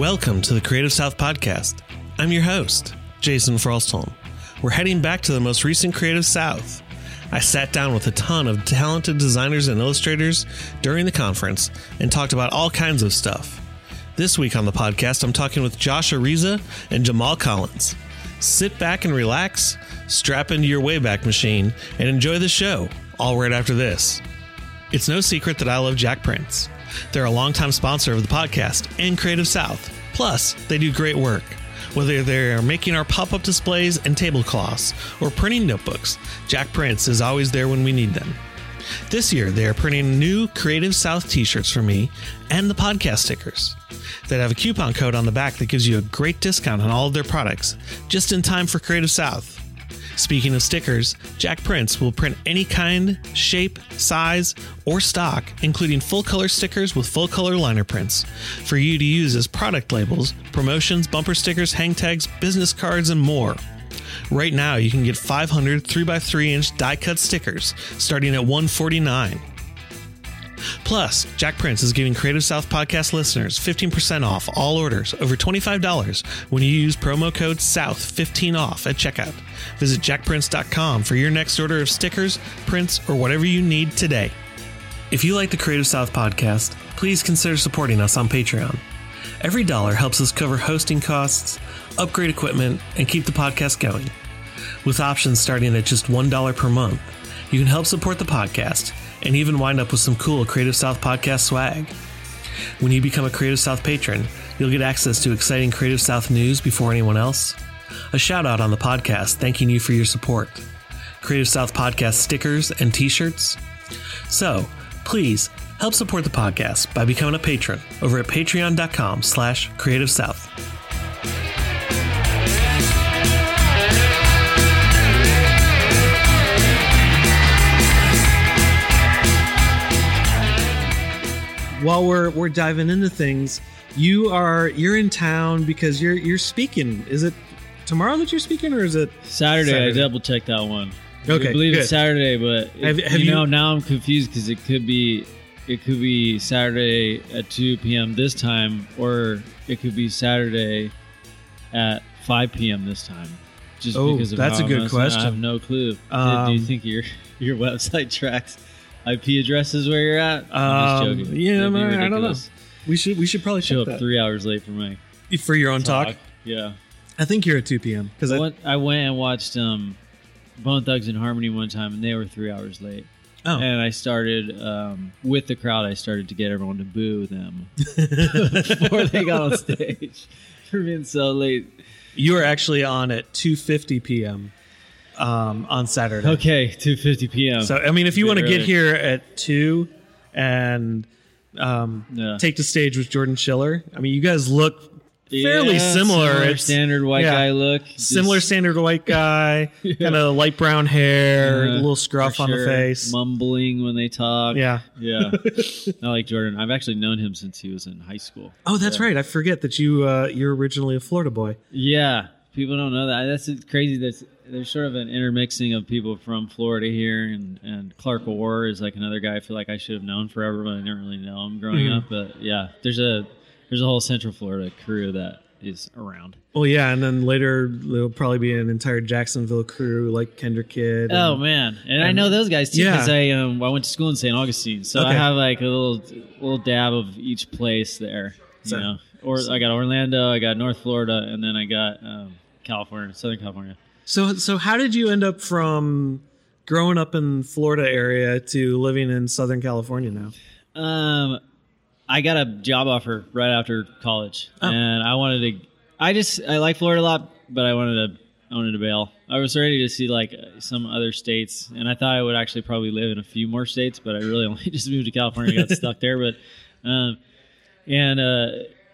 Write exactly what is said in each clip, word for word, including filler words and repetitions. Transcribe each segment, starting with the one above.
Welcome to the Creative South Podcast. I'm your host, Jason Frostholm. We're heading back to the most recent Creative South. I sat down with a ton of talented designers and illustrators during the conference and talked about all kinds of stuff. This week on the podcast, I'm talking with Josh Ariza and Jamal Collins. Sit back and relax, strap into your Wayback Machine, and enjoy the show, all right after this. It's no secret that I love Jack Prints. They're a longtime sponsor of the podcast and Creative South. Plus, they do great work. Whether they're making our pop-up displays and tablecloths or printing notebooks, Jack Prints is always there when we need them. This year, they are printing new Creative South t-shirts for me and the podcast stickers. They have a coupon code on the back that gives you a great discount on all of their products, just in time for Creative South. Speaking of stickers, Jack Prints will print any kind, shape, size, or stock, including full-color stickers with full-color liner prints, for you to use as product labels, promotions, bumper stickers, hang tags, business cards, and more. Right now, you can get five hundred three by three inch die-cut stickers starting at one hundred forty-nine dollars. Plus, Jack Prints is giving Creative South podcast listeners fifteen percent off all orders over twenty-five dollars when you use promo code south fifteen off at checkout. Visit jack prints dot com for your next order of stickers, prints, or whatever you need today. If you like the Creative South podcast, please consider supporting us on Patreon. Every dollar helps us cover hosting costs, upgrade equipment, and keep the podcast going. With options starting at just one dollar per month, you can help support the podcast and even wind up with some cool Creative South podcast swag. When you become a Creative South patron, you'll get access to exciting Creative South news before anyone else, a shout out on the podcast thanking you for your support, Creative South podcast stickers and t-shirts. So, please help support the podcast by becoming a patron over at patreon.com slash Creative South. While we're we're diving into things, you are you're in town because you're you're speaking. Is it tomorrow that you're speaking, or is it Saturday? Saturday? I double checked that one. Okay, I believe good. it's Saturday, but it, Have- have you know you- now I'm confused because it could be it could be Saturday at two p.m. this time, or it could be Saturday at five p.m. this time. Just Oh, because of that's how a good I'm question. I have no clue. Um, Do you think your your website tracks I P addresses where you're at? I'm Um, just joking. yeah, That'd be man, I don't know. ridiculous. We should we should probably Show check up that three hours late for my for your own talk. talk. Yeah. I think you're at two p.m. because I I went, I went and watched um, Bone Thugs and Harmony one time, and they were three hours late. oh And I started, um, with the crowd, I started to get everyone to boo them before they got on stage for being so late. you were actually on at two fifty p.m. Um, on Saturday. Okay, two fifty p.m. So I mean, if you want to Bit get early. here at two and um, Yeah. take the stage with Jordan Schiller, I mean, you guys look fairly Yeah, similar. similar It's standard white yeah. guy look. Just- similar standard white guy, kind of light brown hair, Yeah, a little for scruff on the sure. face. Mumbling when they talk. Yeah. Yeah. I like Jordan. I've actually known him since he was in high school. Oh, that's Yeah. right. I forget that you uh, you're originally a Florida boy. Yeah, people don't know that. That's crazy. That's there's sort of an intermixing of people from Florida here, and, and Clark Orr is like another guy I feel like I should have known forever, but I didn't really know him growing Mhm. up. But yeah, there's a there's a whole Central Florida crew that is around. Well, yeah, and then later there'll probably be an entire Jacksonville crew like Kendrick Kidd. Oh and- man, and, I and- know those guys too because Yeah. I um I went to school in Saint Augustine, so I Okay. have like a little little dab of each place there. You So- know, or I got Orlando, I got North Florida, and then I got um, California, Southern California. So, so how did you end up from growing up in Florida area to living in Southern California now? Um, I got a job offer right after college, Oh. and I wanted to. I just I like Florida a lot, but I wanted to. I wanted to bail. I was ready to see like uh, some other states, and I thought I would actually probably live in a few more states, but I really only just moved to California, got stuck there. But, um, and uh,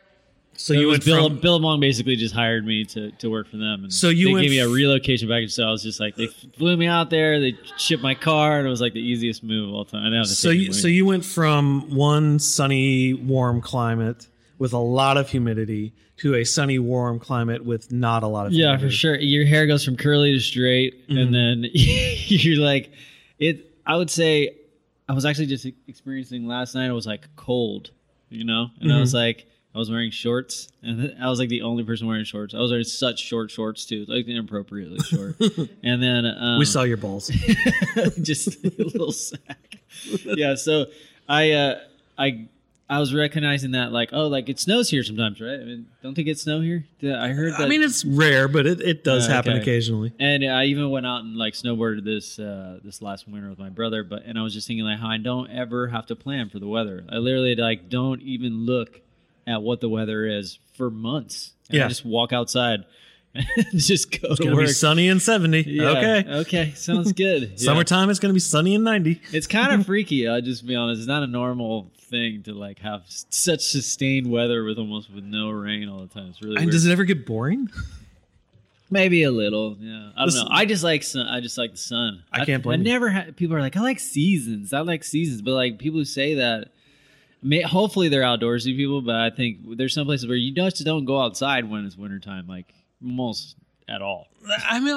So it you was went Bill, from Billabong basically just hired me to, to work for them, and So you they went gave me a f- relocation package. So I was just like, they flew me out there, they shipped my car, and it was like the easiest move of all time. I didn't have to so take you, any so money. you went from one sunny, warm climate with a lot of humidity to a sunny, warm climate with not a lot of Yeah, humidity. for sure. Your hair goes from curly to straight, Mhm. and then you're like, it. I would say, I was actually just experiencing last night. It was like cold, you know, and I was like, I was wearing shorts, and I was like the only person wearing shorts. I was wearing such short shorts too, like inappropriately short. And then um, we saw your balls, just a little sack. Yeah, so I, uh, I, I was recognizing that, like, oh, like it snows here sometimes, right? I mean, don't they get snow here? I heard that. I mean, it's rare, but it, it does uh, happen okay. occasionally. And I even went out and like snowboarded this uh, this last winter with my brother. But and I was just thinking like how I don't ever have to plan for the weather. I literally like don't even look at what the weather is for months. And yeah, I just walk outside. And just go it's to gonna work. Be sunny and seventy. Yeah. Okay. Okay. Sounds good. Summertime yeah. it's gonna be sunny and ninety. It's kind of freaky. I'll just be honest. It's not a normal thing to like have such sustained weather with almost with no rain all the time. It's really. And weird. Does it ever get boring? Maybe a little. Yeah. I don't know. I just like sun. I just like the sun. I can't blame. I, I never had people are like I like seasons. I like seasons, but like people who say that. May, hopefully they're outdoorsy people, but I think there's some places where you just don't go outside when it's wintertime, like almost at all. I mean,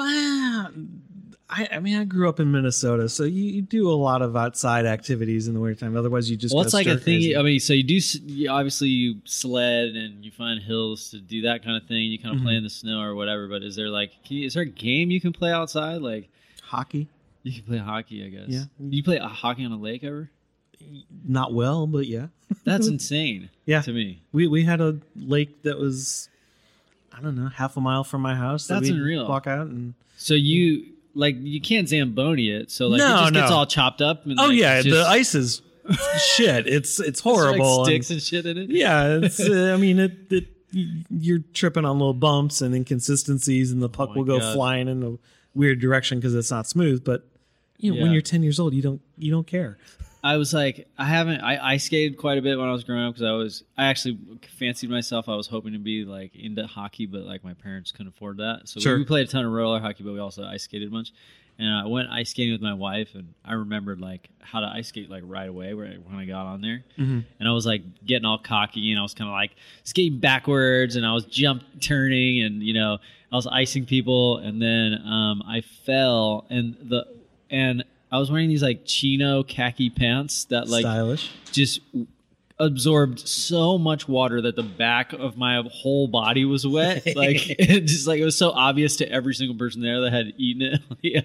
I, I mean, I grew up in Minnesota, so you, you do a lot of outside activities in the wintertime. Otherwise, you just well, it's like a thing. Crazy. I mean, so you do you, obviously you sled and you find hills to do that kind of thing. You kind of mm-hmm. play in the snow or whatever. But is there like, can you, is there a game you can play outside like hockey? You can play hockey, I guess. Yeah. You play a hockey on a lake ever? Not well, but yeah. That's insane. Yeah. To me, we we had a lake that was, I don't know, half a mile from my house. That's that unreal. Walk out and so you like you can't Zamboni it, so like no, it just no. gets all chopped up. And, oh like, yeah, just... the ice is shit. It's it's horrible. Like sticks and, and shit in it. Yeah, it's. Uh, I mean, it, it. You're tripping on little bumps and inconsistencies, and the puck oh will go God. flying in a weird direction because it's not smooth. But you know, yeah. when you're ten years old, you don't you don't care. I was like, I haven't, I ice skated quite a bit when I was growing up because I was, I actually fancied myself. I was hoping to be like into hockey, but like my parents couldn't afford that. So sure. we, we played a ton of roller hockey, but we also ice skated a bunch. And I went ice skating with my wife, and I remembered like how to ice skate like right away when I got on there. Mm-hmm. And I was like getting all cocky, and I was kind of like skating backwards, and I was jump turning, and you know I was icing people, and then um, I fell, and the and. I was wearing these like chino khaki pants that like stylish just absorbed so much water that the back of my whole body was wet. Like it just like it was so obvious to every single person there that had eaten it on the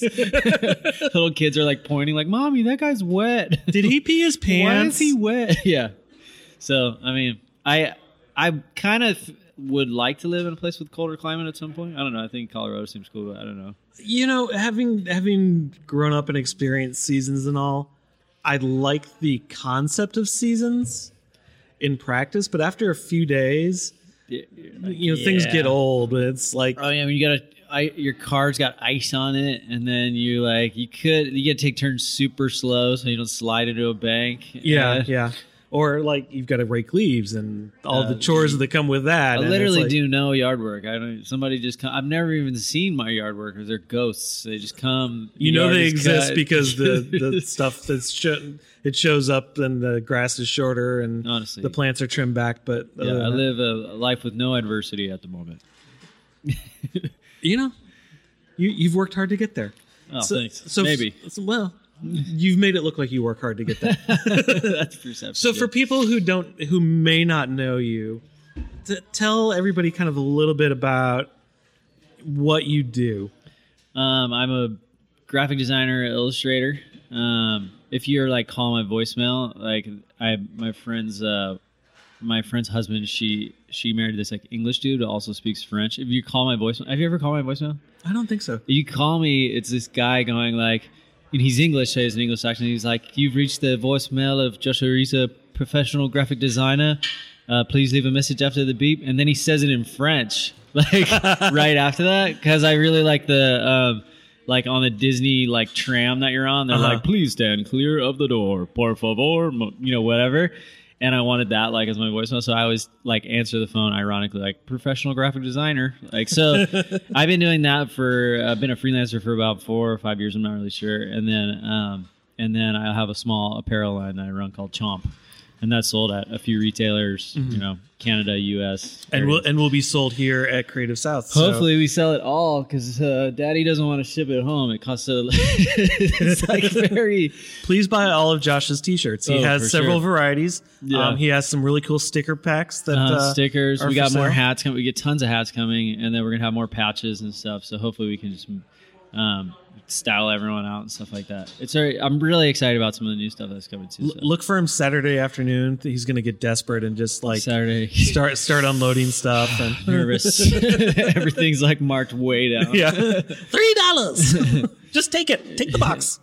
ice. Little kids are like pointing like, "Mommy, that guy's wet. Did he pee his pants? Why is he wet?" Yeah. So I mean, I I kind of would like to live in a place with colder climate at some point. I don't know. I think Colorado seems cool, but I don't know. You know, having having grown up and experienced seasons and all, I like the concept of seasons in practice, but after a few days, yeah, like, you know, yeah. things get old. It's like, oh yeah, I mean, you gotta, I, your car's got ice on it, and then you like, you could, you gotta take turns super slow so you don't slide into a bank. Yeah, and, yeah. Or like you've got to rake leaves and all uh, the chores that come with that. I literally like, do no yard work. I don't. Somebody just come. I've never even seen my yard workers. They're ghosts. They just come. You know they exist cut. because the, the stuff that's sh- it shows up and the grass is shorter and honestly, the plants are trimmed back. But yeah, I live a, a life with no adversity at the moment. You know, you you've worked hard to get there. Oh, so, thanks. So maybe. So, well. You've made it look like you work hard to get that. That's perception. So for people who don't, who may not know you, to tell everybody kind of a little bit about what you do. Um, I'm a graphic designer, illustrator. Um, if you're like calling my voicemail, like I, my friend's, uh, my friend's husband, she she married this like English dude who also speaks French. If you call my voicemail, have you ever called my voicemail? I don't think so. If you call me, it's this guy going like. And he's English, so he's an English accent. He's like, "You've reached the voicemail of Joshua Risa, professional graphic designer. Uh, please leave a message after the beep." And then he says it in French, like right after that, because I really like the um, like on the Disney like tram that you're on. They're uh-huh. like, "Please stand clear of the door, por favor," you know, whatever. And I wanted that like as my voicemail, so I always like answer the phone ironically, like professional graphic designer. Like so, I've been doing that for. I've been a freelancer for about four or five years. I'm not really sure. And then, um, and then I have a small apparel line that I run called Chomp, and that's sold at a few retailers, mm-hmm. you know, Canada, U S, and will and will be sold here at Creative South. So. Hopefully, we sell it all because uh, Daddy doesn't want to ship it home. It costs a. It's like very. Please buy all of Josh's T-shirts. He oh, has several sure. varieties. Yeah. Um, he has some really cool sticker packs that uh, uh, stickers. We got more hats coming. We get tons of hats coming, and then we're gonna have more patches and stuff. So hopefully, we can just. Um, style everyone out and stuff like that. It's very, I'm really excited about some of the new stuff that's coming too. So. Look for him Saturday afternoon. He's going to get desperate and just like Saturday start start unloading stuff. And nervous. Everything's like marked way down. Yeah, three dollars. Just take it. Take the box.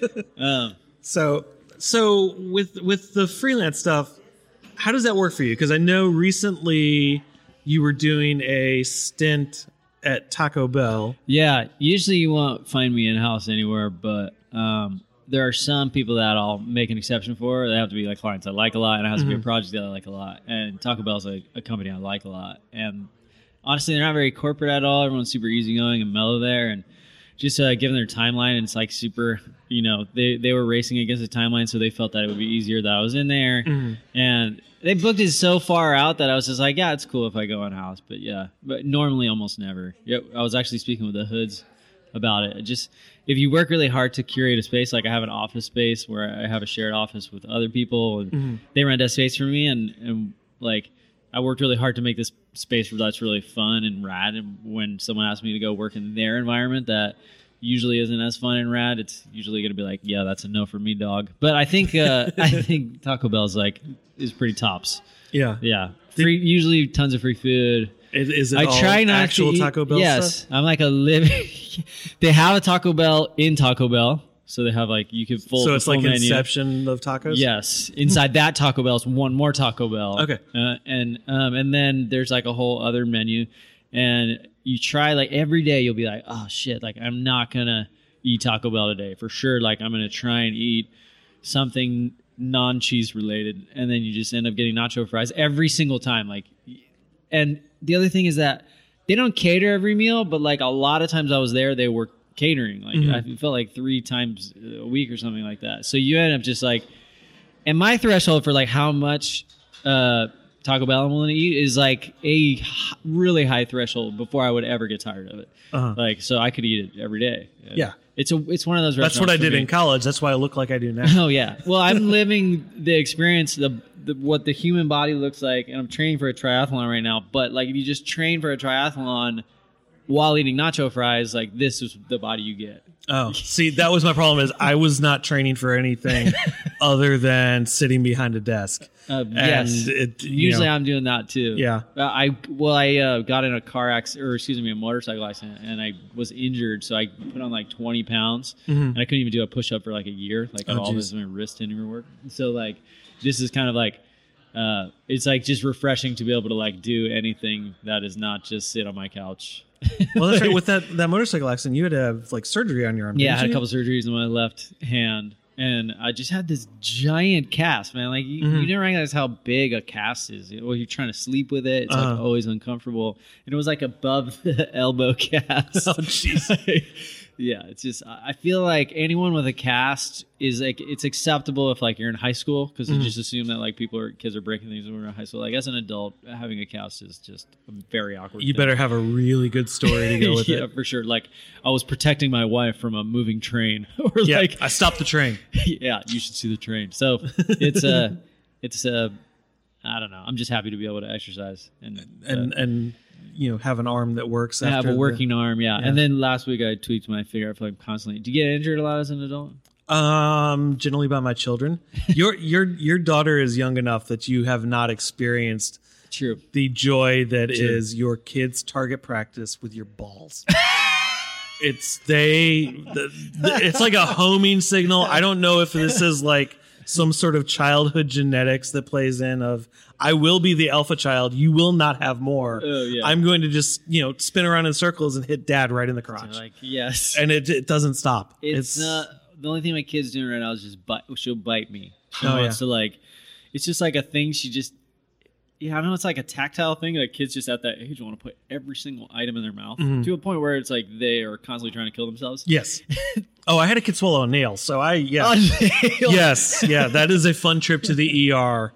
Um, so so with with the freelance stuff, how does that work for you? Because I know recently you were doing a stint at Taco Bell. Yeah, usually you won't find me in-house anywhere, but um, there are some people that I'll make an exception for. They have to be like clients I like a lot, and it has mm-hmm. to be a project that I like a lot. And Taco Bell is a, a company I like a lot. And honestly, they're not very corporate at all. Everyone's super easygoing and mellow there. And just uh, given their timeline, and it's like super, you know, they, they were racing against the timeline, so they felt that it would be easier that I was in there. Mm-hmm. And they booked it so far out that I was just like, yeah, it's cool if I go in house. But yeah, but normally almost never. Yeah, I was actually speaking with the Hoods about it. Just if you work really hard to curate a space, like I have an office space where I have a shared office with other people, and mm-hmm. they rent a space for me, and, and like I worked really hard to make this space that's really fun and rad. And when someone asks me to go work in their environment that usually isn't as fun and rad, it's usually going to be like, yeah, that's a no for me, dog. But I think uh, I think Taco Bell's like is pretty tops. Yeah, yeah. Free, usually tons of free food. Is, is it I all try not actual to eat, Taco Bell yes, stuff? I'm like a living. They have a Taco Bell in Taco Bell, so they have like you can full. So it's full like menu. Inception of tacos. Yes, inside that Taco Bell is one more Taco Bell. Okay, uh, and um, and then there's like a whole other menu, and you try like every day you'll be like, oh shit, like I'm not gonna eat Taco Bell today for sure. Like I'm gonna try and eat something non-cheese related, and then you just end up getting nacho fries every single time. Like, and the other thing is that they don't cater every meal, but like a lot of times I was there, they were catering. Like mm-hmm. I felt like three times a week or something like that. So you end up just like, and my threshold for like how much uh, Taco Bell I'm willing to eat is like a h- really high threshold before I would ever get tired of it. Uh-huh. Like, so I could eat it every day. Yeah. It's a it's one of those restaurants. That's what I did me. in college. That's why I look like I do now. Oh yeah. Well, I'm living the experience, the, the what the human body looks like, and I'm training for a triathlon right now. But like, if you just train for a triathlon while eating nacho fries, like this is the body you get. Oh, see, that was my problem. Is I was not training for anything other than sitting behind a desk. Uh, yes, it, usually know. I'm doing that too. Yeah, uh, I well, I uh, got in a car accident, or excuse me, a motorcycle accident, and I was injured, so I put on like twenty pounds, mm-hmm. and I couldn't even do a push up for like a year. Like oh, all this, my wrist didn't even work. So like, this is kind of like, uh, it's like just refreshing to be able to like do anything that is not just sit on my couch. Well, that's right. With that, that motorcycle accident, you had to have like surgery on your arm. Yeah, I had you? a couple surgeries on my left hand, and I just had this giant cast, man. Like you, mm-hmm. you didn't realize how big a cast is. Well, you're trying to sleep with it; it's uh-huh. like always uncomfortable, and it was like above the elbow cast. Oh, jeez. Yeah, it's just I feel like anyone with a cast is like it's acceptable if like you're in high school because mm-hmm. you just assume that like people are kids are breaking things when we're in high school. Like as an adult, having a cast is just a very awkward. You thing. better have a really good story to go with yeah, it. Yeah, for sure. Like I was protecting my wife from a moving train. or yeah, like I stopped the train. Yeah, you should see the train. So it's a, uh, it's a, uh, I don't know. I'm just happy to be able to exercise and and uh, and. you know, have an arm that works. I after have a working the, arm, yeah. yeah. And then last week I tweaked my finger. I feel like I'm constantly. Do you get injured a lot as an adult? Um, generally by my children. your your your daughter is young enough that you have not experienced True. the joy that True. is your kids' target practice with your balls. It's they. The, the, it's like a homing signal. I don't know if this is like some sort of childhood genetics that plays in of I will be the alpha child. You will not have more. Oh, yeah. I'm going to just, you know, spin around in circles and hit dad right in the crotch. Like, yes. And it, it doesn't stop. It's, it's uh, the only thing my kid's doing right now is just bite. She'll bite me. She oh, wants yeah. to like, it's just like a thing. She just, yeah, I know it's like a tactile thing. Like kids just at that age want to put every single item in their mouth mm-hmm. to a point where it's like they are constantly trying to kill themselves. Yes. Oh, I had a kid swallow a nail. So I, yeah. A nail? Yes. Yeah. That is a fun trip to the E R.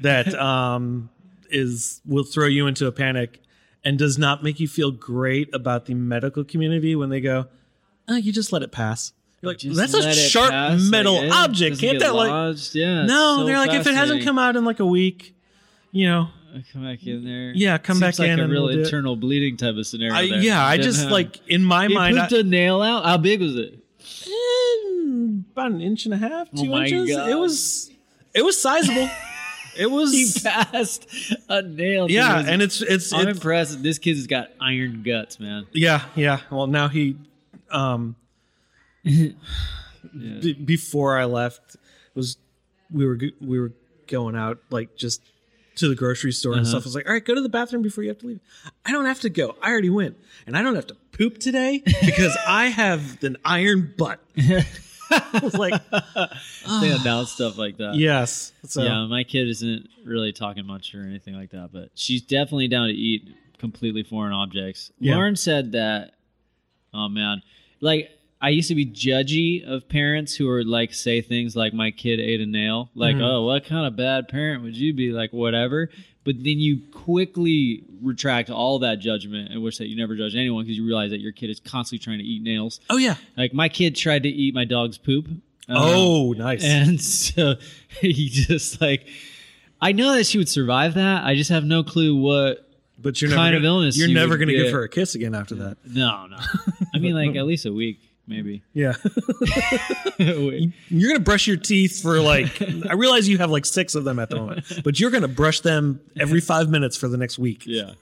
that um, is will throw you into a panic and does not make you feel great about the medical community when they go, oh, you just let it pass. You're like, Just that's a let it sharp pass, metal like, it object. doesn't Can't get that like? lodged. Yeah, No, it's so they're like, if it hasn't fascinating. come out in like a week, you know. I come back in there. Yeah, come Seems back like in a and real we'll do it. internal bleeding type of scenario. I, there. yeah, I Didn't just have- like in my He mind, I, pooped a nail out. How big was it? eh, about an inch and a half, Oh two my inches. God. It was, it was sizable. It was, He passed a nail. to yeah, his- and it's it's, I'm it's impressed. This kid's got iron guts, man. yeah, yeah. Well, now he, um, Yeah. b- before I left, was we were g- we were going out like just to the grocery store and Uh-huh. stuff. I was like, all right, go to the bathroom before you have to leave. I don't have to go. I already went, and I don't have to poop today because I have an iron butt. I was like, They announce stuff like that. yes. So Yeah, my kid isn't really talking much or anything like that, but she's definitely down to eat completely foreign objects. Yeah. Lauren said that, oh man, like I used to be judgy of parents who are like say things like my kid ate a nail, like Mhm. oh, what kind of bad parent would you be, like whatever. But then you quickly retract all that judgment and wish that you never judge anyone because you realize that your kid is constantly trying to eat nails. oh yeah. Like my kid tried to eat my dog's poop. Um, Oh, nice. and so he just like, I know that she would survive that. I just have no clue what. But you're kind never of gonna, illness You're you never would going to give get. her a kiss again after that. No, no. I mean, like at least a week, maybe. Yeah. A week. You're going to brush your teeth for like, I realize you have like six of them at the moment, but you're going to brush them every five minutes for the next week. Yeah.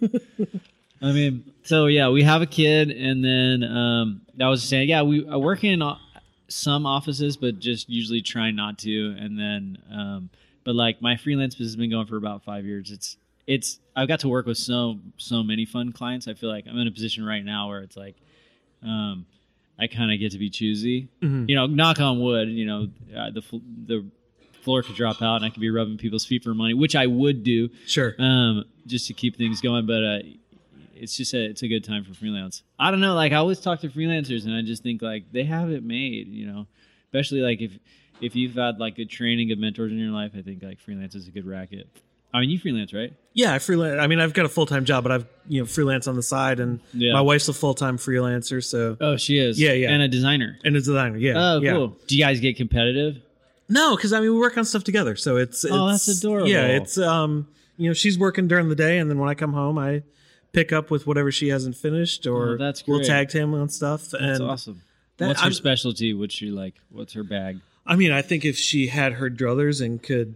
I mean, so yeah, we have a kid, and then um, I was saying, yeah, we I work in o- some offices, but just usually try not to. And then, um, but like my freelance business has been going for about five years. It's it's I've got to work with so so many fun clients. I feel like I'm in a position right now where it's like, um, I kind of get to be choosy. Mhm. You know, knock on wood. You know, uh, the fl- the floor could drop out, and I could be rubbing people's feet for money, which I would do. Sure. Um, just to keep things going, but uh, it's just a it's a good time for freelance. I don't know, like I always talk to freelancers, and I just think like they have it made, you know. Especially like if if you've had like good training, good mentors in your life, I think like freelance is a good racket. I mean, you freelance, right? Yeah, I freelance. I mean, I've got a full time job, but I've you know freelance on the side, and Yeah. my wife's a full time freelancer. So Oh, she is. Yeah, yeah. And a designer. and a designer. Yeah. Oh, yeah. cool. Do you guys get competitive? No, because I mean we work on stuff together, so it's, it's Oh, that's adorable. Yeah, it's um you know she's working during the day, and then when I come home, I pick up with whatever she hasn't finished, or Oh, that's we'll great. tag team on stuff. That's and awesome. that- What's her I'm- specialty? What's she like? What's her bag? I mean, I think if she had her druthers and could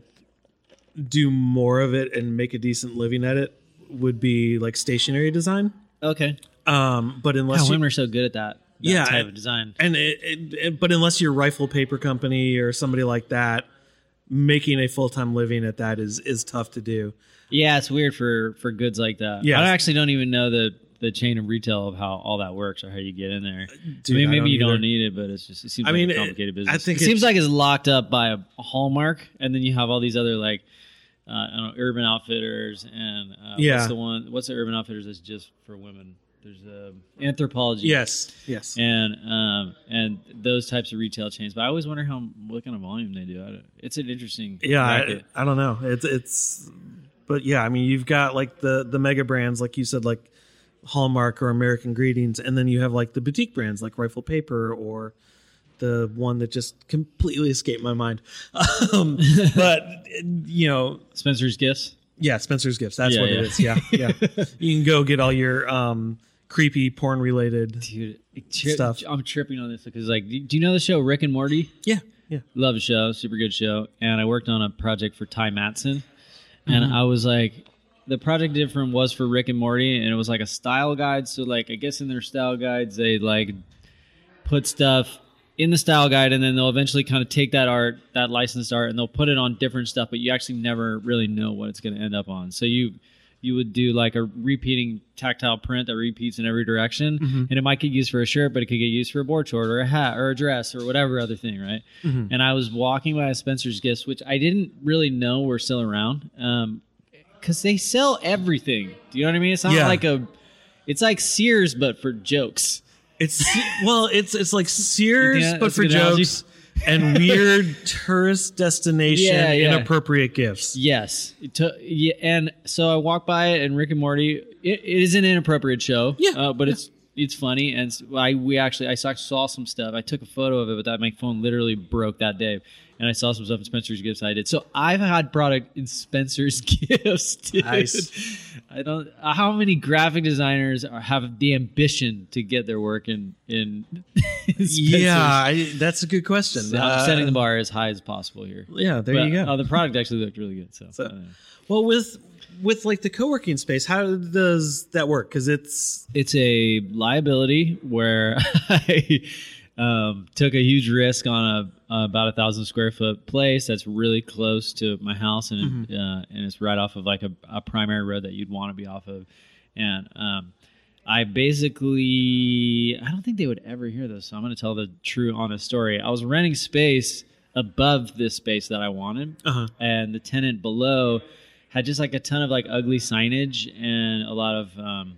do more of it and make a decent living at it, would be like stationary design. Okay. Um, but unless How you, women are so good at that. that Yeah, type I- of design. and it, it, it- but unless you're Rifle Paper Company or somebody like that, making a full time living at that is is tough to do. Yeah, it's weird for for goods like that. Yeah. I actually don't even know the the chain of retail of how all that works or how you get in there. Dude, I mean, I maybe don't you either. don't need it, but it's just it seems I like mean, a it- complicated I business. think it seems it's- like it's locked up by a, a hallmark, and then you have all these other like uh, I don't know, Urban Outfitters and uh, Yeah. what's the one? What's the Urban Outfitters that's just for women? There's um, Anthropologie. Yes, yes. And um and those types of retail chains, but I always wonder how what kind of volume they do. I don't, it's an interesting Yeah, I, racket. I don't know. It's it's, but yeah, I mean, you've got like the the mega brands, like you said, like Hallmark or American Greetings, and then you have like the boutique brands like Rifle Paper or the one that just completely escaped my mind. Um, but you know, Spencer's Gifts. yeah, Spencer's Gifts. That's Yeah, what yeah. it is. Yeah, yeah. You can go get all your um, creepy porn related. Dude, it tri- Stuff. I'm tripping on this because, like, do do you know the show Rick and Morty? Yeah, yeah. Love the show, super good show. And I worked on a project for Ty Matson, and I was like, the project I did for him was for Rick and Morty, and it was like a style guide. So, like, I guess in their style guides, they like put stuff in the style guide, and then they'll eventually kind of take that art, that licensed art, and they'll put it on different stuff, but you actually never really know what it's going to end up on. So you you would do like a repeating tactile print that repeats in every direction, Mhm. and it might get used for a shirt, but it could get used for a board short or a hat or a dress or whatever other thing, right? Mhm. And I was walking by a Spencer's Gifts, which I didn't really know were still around, um, because they sell everything. Do you know what I mean? It's not Yeah. like a, it's like Sears but for jokes. It's well, it's it's like Sears, Yeah, but that's a for good analogy. jokes. and weird tourist destination Yeah, yeah. inappropriate gifts. Yes. It took, yeah, and so I walked by it, and Rick and Morty. It, it is an inappropriate show. Yeah, uh, but yeah. it's it's funny, and I we actually I saw, saw some stuff. I took a photo of it, but that my phone literally broke that day. And I saw some stuff in Spencer's Gifts I did. So I've had product in Spencer's Gifts, dude. Nice. I don't. How many graphic designers are, have the ambition to get their work in in? Spencer's? Yeah, I, that's a good question. So Uh, I'm setting the bar as high as possible here. Yeah, there But, you go. Uh, the product actually looked really good. So, So- I don't know. Well, with with like the co-working space, how does that work? Because it's It's a liability where I um, took a huge risk on a, a about a thousand square foot place that's really close to my house, and Mm-hmm. it, uh, and it's right off of like a, a primary road that you'd want to be off of, and um, I basically I don't think they would ever hear this, so I'm going to tell the true honest story. I was renting space above this space that I wanted, uh-huh. and the tenant below had just like a ton of like ugly signage and a lot of um,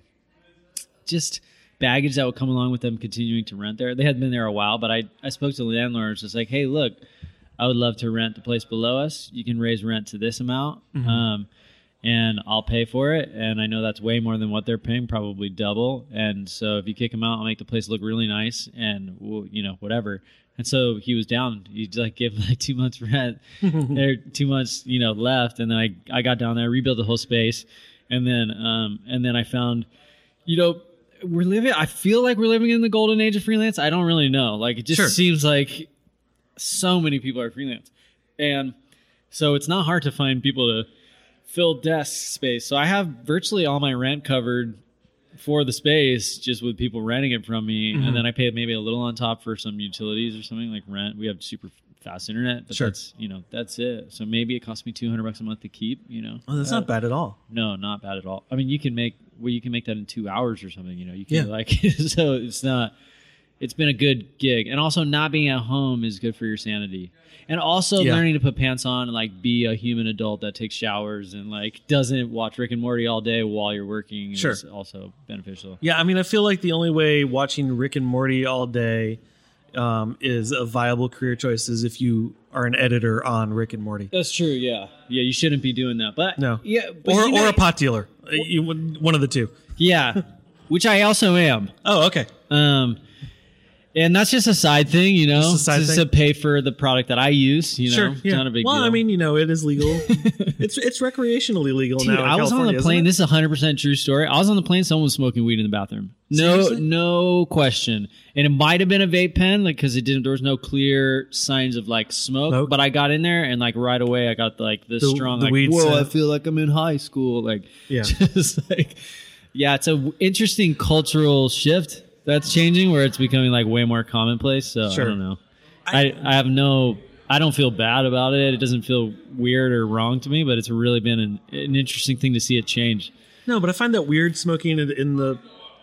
just baggage that would come along with them continuing to rent there. They had been there a while, but I, I spoke to the landlord. It's just like, hey, look, I would love to rent the place below us. You can raise rent to this amount, Mm-hmm. um, and I'll pay for it. And I know that's way more than what they're paying, probably double. And so if you kick them out, I'll make the place look really nice and, we'll, you know, whatever. And so he was down. He like gave like two months rent, or two months, you know, left. And then I, I got down there, rebuilt the whole space, and then um and then I found, you know, we're living. I feel like we're living in the golden age of freelance. I don't really know. Like it just Sure. seems like so many people are freelance, and so it's not hard to find people to fill desk space. So I have virtually all my rent covered for the space, just with people renting it from me, Mm-hmm. and then I pay maybe a little on top for some utilities or something like rent. We have super fast internet, but Sure. that's you know that's it. So maybe it costs me two hundred bucks a month to keep. You know, Oh, that's Uh, not bad at all. No, not bad at all. I mean, you can make well, you can make that in two hours or something. You know, you can Yeah. like so it's not. It's been a good gig, and also not being at home is good for your sanity. And also Yeah. learning to put pants on and like be a human adult that takes showers and like doesn't watch Rick and Morty all day while you're working Sure. is also beneficial. Yeah, I mean, I feel like the only way watching Rick and Morty all day um, is a viable career choice is if you are an editor on Rick and Morty. That's true. Yeah, yeah. You shouldn't be doing that, but No. yeah, but Or you know- or a pot dealer. Uh, You, one of the two. yeah, which I also am. Oh, okay. Um, and that's just a side thing, you know, Just a side just thing? to pay for the product that I use. You know, Sure. it's Yeah. not a big well, deal. I mean, you know, it is legal. it's it's recreationally legal Dude, now. In I was California, on the isn't plane. it? This is a hundred percent true story. I was on the plane. Someone was smoking weed in the bathroom. No, Seriously? no question. And it might have been a vape pen, like because it didn't. There was no clear signs of like smoke. Smoke? But I got in there and like right away, I got like this The- strong. the like, weed whoa! scent. I feel like I'm in high school. Like, Yeah. just like, yeah. It's a w- interesting cultural shift that's changing, where it's becoming like way more commonplace. So Sure. I don't know. I, I have no. I don't feel bad about it. It doesn't feel weird or wrong to me, but it's really been an, an interesting thing to see it change. No, but I find that weird smoking in, in the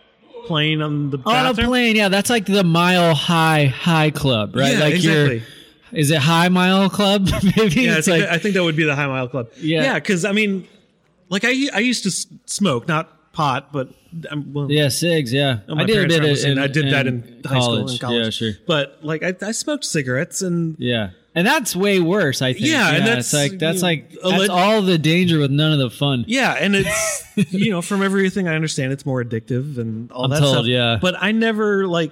plane on the On bathroom. a plane, yeah, that's like the Mile High High Club, right? Yeah, like exactly. You're, is it High Mile Club? Maybe Yeah, I it's think, like that, I think that would be the High Mile Club. Yeah. yeah, because I mean, like I I used to s- smoke, not pot, but um, well, yeah, cigs. Yeah, my I did a parents bit were of listening. in, I did that in high school college. and college. Yeah, sure. But like I, I smoked cigarettes and Yeah, and that's way worse. I think. Yeah, and that's, it's like that's you- like a that's lit- all the danger with none of the fun. yeah, and it's you know from everything I understand, it's more addictive and all I'm that told, stuff. yeah. but I never like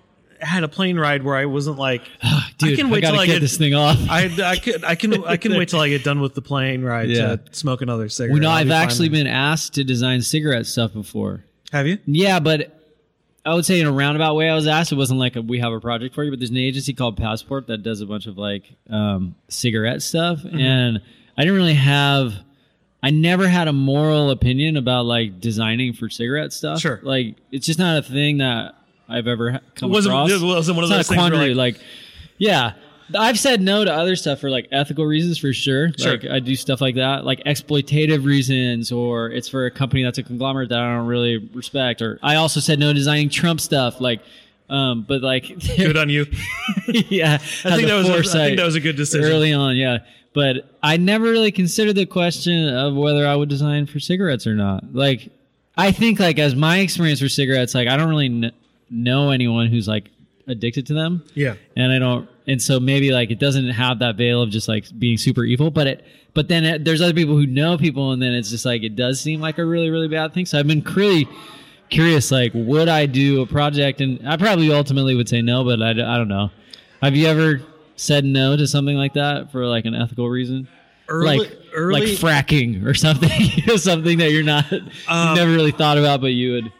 had a plane ride where I wasn't like, Dude, I can wait gotta till I get get this thing off. I, I could I can I can wait till I get done with the plane ride Yeah. to smoke another cigarette. We know I'll I've be fine actually then. been asked to design cigarette stuff before. Have you? Yeah, but I would say in a roundabout way I was asked. It wasn't like a, we have a project for you, but there's an agency called Passport that does a bunch of like um, cigarette stuff. Mm-hmm. And I didn't really have, I never had a moral opinion about like designing for cigarette stuff. Sure. Like it's just not a thing that I've ever ha- come It wasn't- across. it wasn't one of It's those not a things where, quandary. Like, yeah. I've said no to other stuff for like ethical reasons for sure. Sure. Like I do stuff like that, like exploitative reasons, or it's for a company that's a conglomerate that I don't really respect. Or I also said no to designing Trump stuff, like, um, but like, Good on you. yeah, I think that was a, I think that was a good decision. early on, yeah. But I never really considered the question of whether I would design for cigarettes or not. Like, I think like as my experience for cigarettes, like I don't really kn- know anyone who's like addicted to them. Yeah. And I don't, and so maybe like it doesn't have that veil of just like being super evil, but it, but then it, there's other people who know people, and then it's just like, it does seem like a really, really bad thing. So I've been really curious, like, would I do a project? And I probably ultimately would say no, but I, I don't know. Have you ever said no to something like that for like an ethical reason? Early, like, early, like fracking or something, you know, something that you're not, um, you've never really thought about, but you would.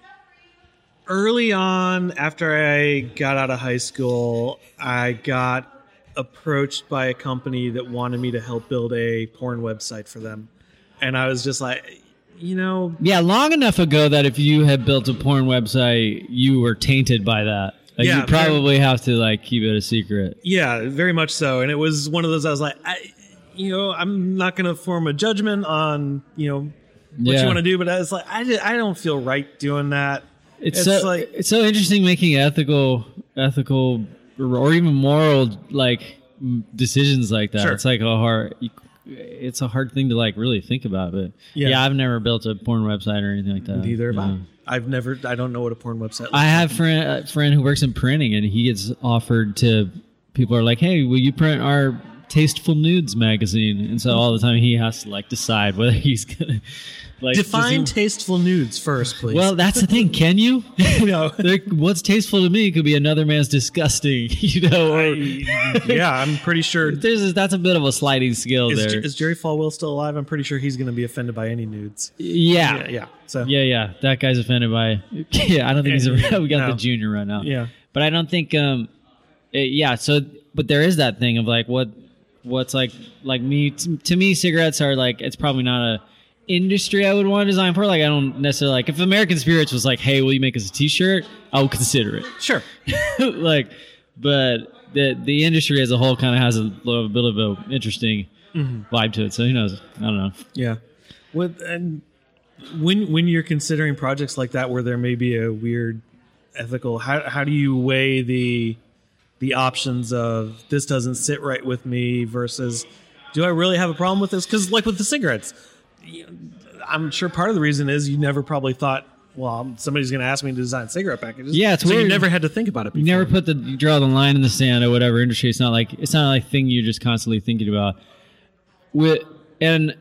Early on, after I got out of high school, I got approached by a company that wanted me to help build a porn website for them. And I was just like, you know. Yeah, long enough ago that if you had built a porn website, you were tainted by that. Like yeah, you probably have to like keep it a secret. Yeah, very much so. And it was one of those, I was like, I, you know, I'm not going to form a judgment on, you know, what yeah. you want to do. But I was like, I, I don't feel right doing that. It's, it's so like it's so interesting making ethical, ethical, or even moral like decisions like that. Sure. It's like a hard, it's a hard thing to like really think about. But yeah, yeah I've never built a porn website or anything like that. Neither have no. I. I've never. I don't know what a porn website looks I have like. friend, a friend who works in printing, and he gets offered to. People are like, "Hey, will you print our Tasteful Nudes magazine?" And so all the time he has to like decide whether he's gonna. Like, define he, tasteful nudes first, please. Well, that's the thing. Can you? No. There, what's tasteful to me could be another man's disgusting. You know. Or, I, yeah, I'm pretty sure. There's that's a bit of a sliding scale is, there. Is Jerry Falwell still alive? I'm pretty sure he's going to be offended by any nudes. Yeah. Yeah. Yeah. So. Yeah. Yeah. That guy's offended by. Yeah. I don't think he's. A, we got no. the junior right now. Yeah. But I don't think. Um. It, yeah. So, but there is that thing of like what, what's like like me to, to me cigarettes are like it's probably not a. industry I would want to design for. Like I don't necessarily like if American Spirits was like, hey, will you make us a t-shirt? I would consider it. Sure. Like, but the the industry as a whole kind of has a little bit of a interesting mm-hmm. vibe to it. So who knows? I don't know. Yeah. With and when when you're considering projects like that where there may be a weird ethical, how how do you weigh the the options of this doesn't sit right with me versus do I really have a problem with this? Because like with the cigarettes. I'm sure part of the reason is you never probably thought, well, somebody's going to ask me to design cigarette packages. Yeah, it's so weird. You never had to think about it before. You never put the you draw the line in the sand or whatever industry. It's not like it's not like thing you're just constantly thinking about. With and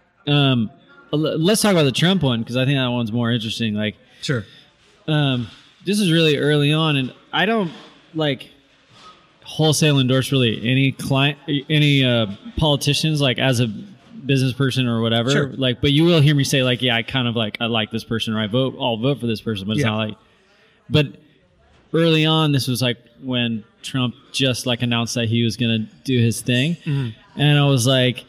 um, let's talk about the Trump one because I think that one's more interesting. Like, sure. Um, this is really early on, and I don't like wholesale endorse really any client, any uh, politicians. Like as a business person or whatever, sure. like, but you will hear me say like, yeah, I kind of like, I like this person or I vote, I'll vote for this person, but it's yeah. not like, but early on, this was like when Trump just like announced that he was going to do his thing. Mm-hmm. And I was like,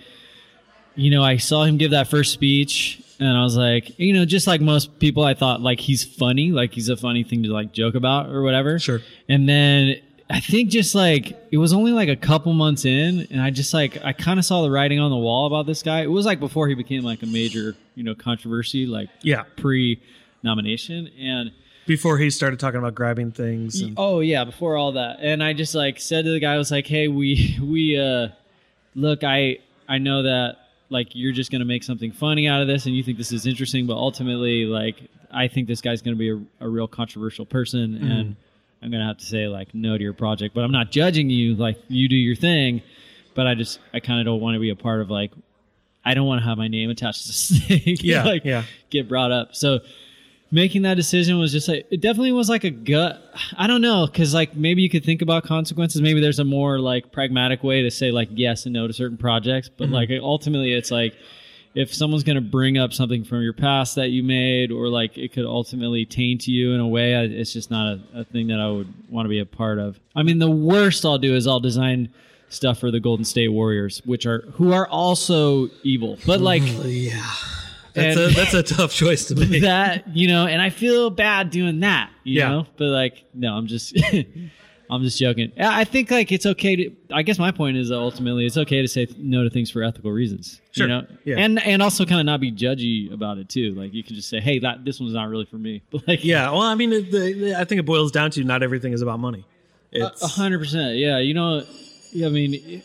you know, I saw him give that first speech and I was like, you know, just like most people, I thought like he's funny, like he's a funny thing to like joke about or whatever. Sure. And then I think just like it was only like a couple months in and I just like I kind of saw the writing on the wall about this guy. It was like before he became like a major, you know, controversy, like yeah. pre-nomination and before he started talking about grabbing things. And- oh yeah, before all that. And I just like said to the guy, I was like, "Hey, we we uh look, I I know that like you're just going to make something funny out of this and you think this is interesting, but ultimately like I think this guy's going to be a, a real controversial person mm-hmm. and I'm going to have to say like no to your project, but I'm not judging you. Like you do your thing, but I just, I kind of don't want to be a part of like, I don't want to have my name attached to this thing. Yeah. like yeah. get brought up. So making that decision was just like, it definitely was like a gut. I don't know. Cause like maybe you could think about consequences. Maybe there's a more like pragmatic way to say like yes and no to certain projects. But mm-hmm. like ultimately it's like, if someone's going to bring up something from your past that you made or like it could ultimately taint you in a way, it's just not a, a thing that I would want to be a part of. I mean, the worst I'll do is I'll design stuff for the Golden State Warriors, which are who are also evil. But like, yeah, that's a that's a tough choice to make. That, you know, and I feel bad doing that, you yeah. know, but like, no, I'm just, I'm just joking. I think like it's okay to, I guess my point is ultimately it's okay to say no to things for ethical reasons, sure. you know, yeah. and, and also kind of not be judgy about it too. Like you can just say, hey, that this one's not really for me. But like, yeah, well, I mean, the, the, I think it boils down to not everything is about money. It's a hundred percent. Yeah. You know, I mean,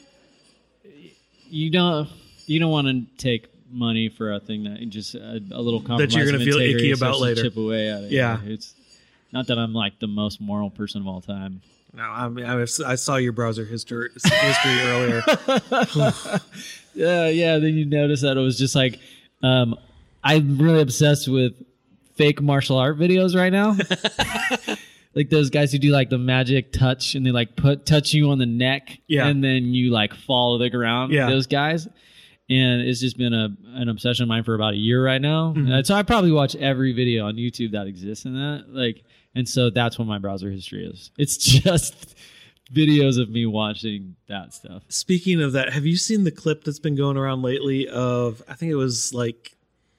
you don't, you don't want to take money for a thing that just a, a little compromise that you're going to feel icky about later. later. Chip away at it. Yeah. You know? It's, Not that I'm like the most moral person of all time. No, I mean, I, was, I saw your browser history history earlier. yeah, yeah. Then you notice that it was just like, um, I'm really obsessed with fake martial art videos right now. Like those guys who do like the magic touch and they like put touch you on the neck, yeah. and then you like fall to the ground. Yeah. Those guys. And it's just been a an obsession of mine for about a year right now. Mm-hmm. And so I probably watch every video on YouTube that exists in that. Like, and so that's what my browser history is. It's just videos of me watching that stuff. Speaking of that, have you seen the clip that's been going around lately of, I think it was like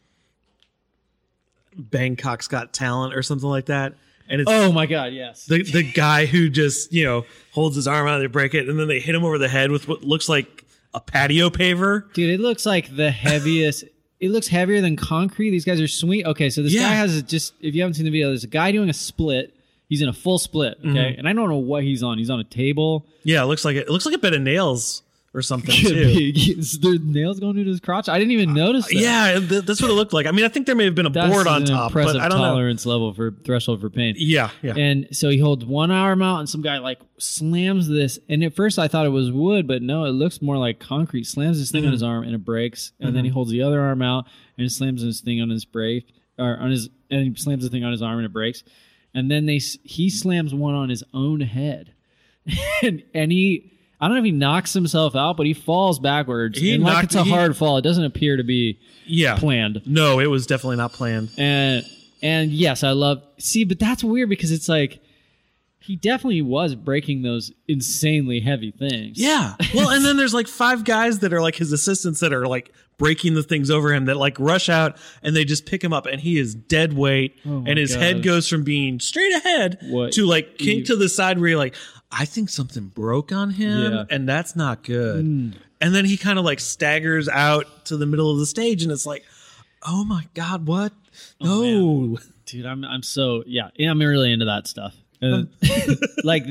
Bangkok's Got Talent or something like that? And it's oh my God, yes. The the guy who just, you know, holds his arm out, they break it, and then they hit him over the head with what looks like a patio paver. Dude, it looks like the heaviest. It looks heavier than concrete. These guys are sweet. Okay, so this yeah. guy has a, just, if you haven't seen the video, there's a guy doing a split. He's in a full split, okay? Mm-hmm. And I don't know what he's on. He's on a table. Yeah, it looks like it, it looks like a bit of nails or something Could too. Be. Is there nails going into his crotch? I didn't even notice that. Yeah, th- that's what it looked like. I mean, I think there may have been a that's board on an top, but I don't tolerance know. level for threshold for pain. Yeah, yeah. And so he holds one arm out, and some guy like slams this. And at first I thought it was wood, but no, it looks more like concrete. Slams this thing mm-hmm. on his arm, and it breaks. And mm-hmm. then he holds the other arm out, and it slams this thing on his break, or on his, and he slams the thing on his arm, and it breaks. And then they he slams one on his own head, and and he. I don't know if he knocks himself out, but he falls backwards. He and knocked, like it's a he, hard fall. It doesn't appear to be yeah. planned. No, it was definitely not planned. And and yes, I love see, but that's weird because it's like he definitely was breaking those insanely heavy things. Yeah. Well, and then there's like five guys that are like his assistants that are like breaking the things over him that like rush out and they just pick him up and he is dead weight oh and his God. head goes from being straight ahead what? to like kink you, to the side where you're like, I think something broke on him yeah. and that's not good. Mm. And then he kind of like staggers out to the middle of the stage and it's like, oh my God, what? Oh, no. Man. Dude, I'm I'm so, yeah, yeah, I'm really into that stuff. Uh, like,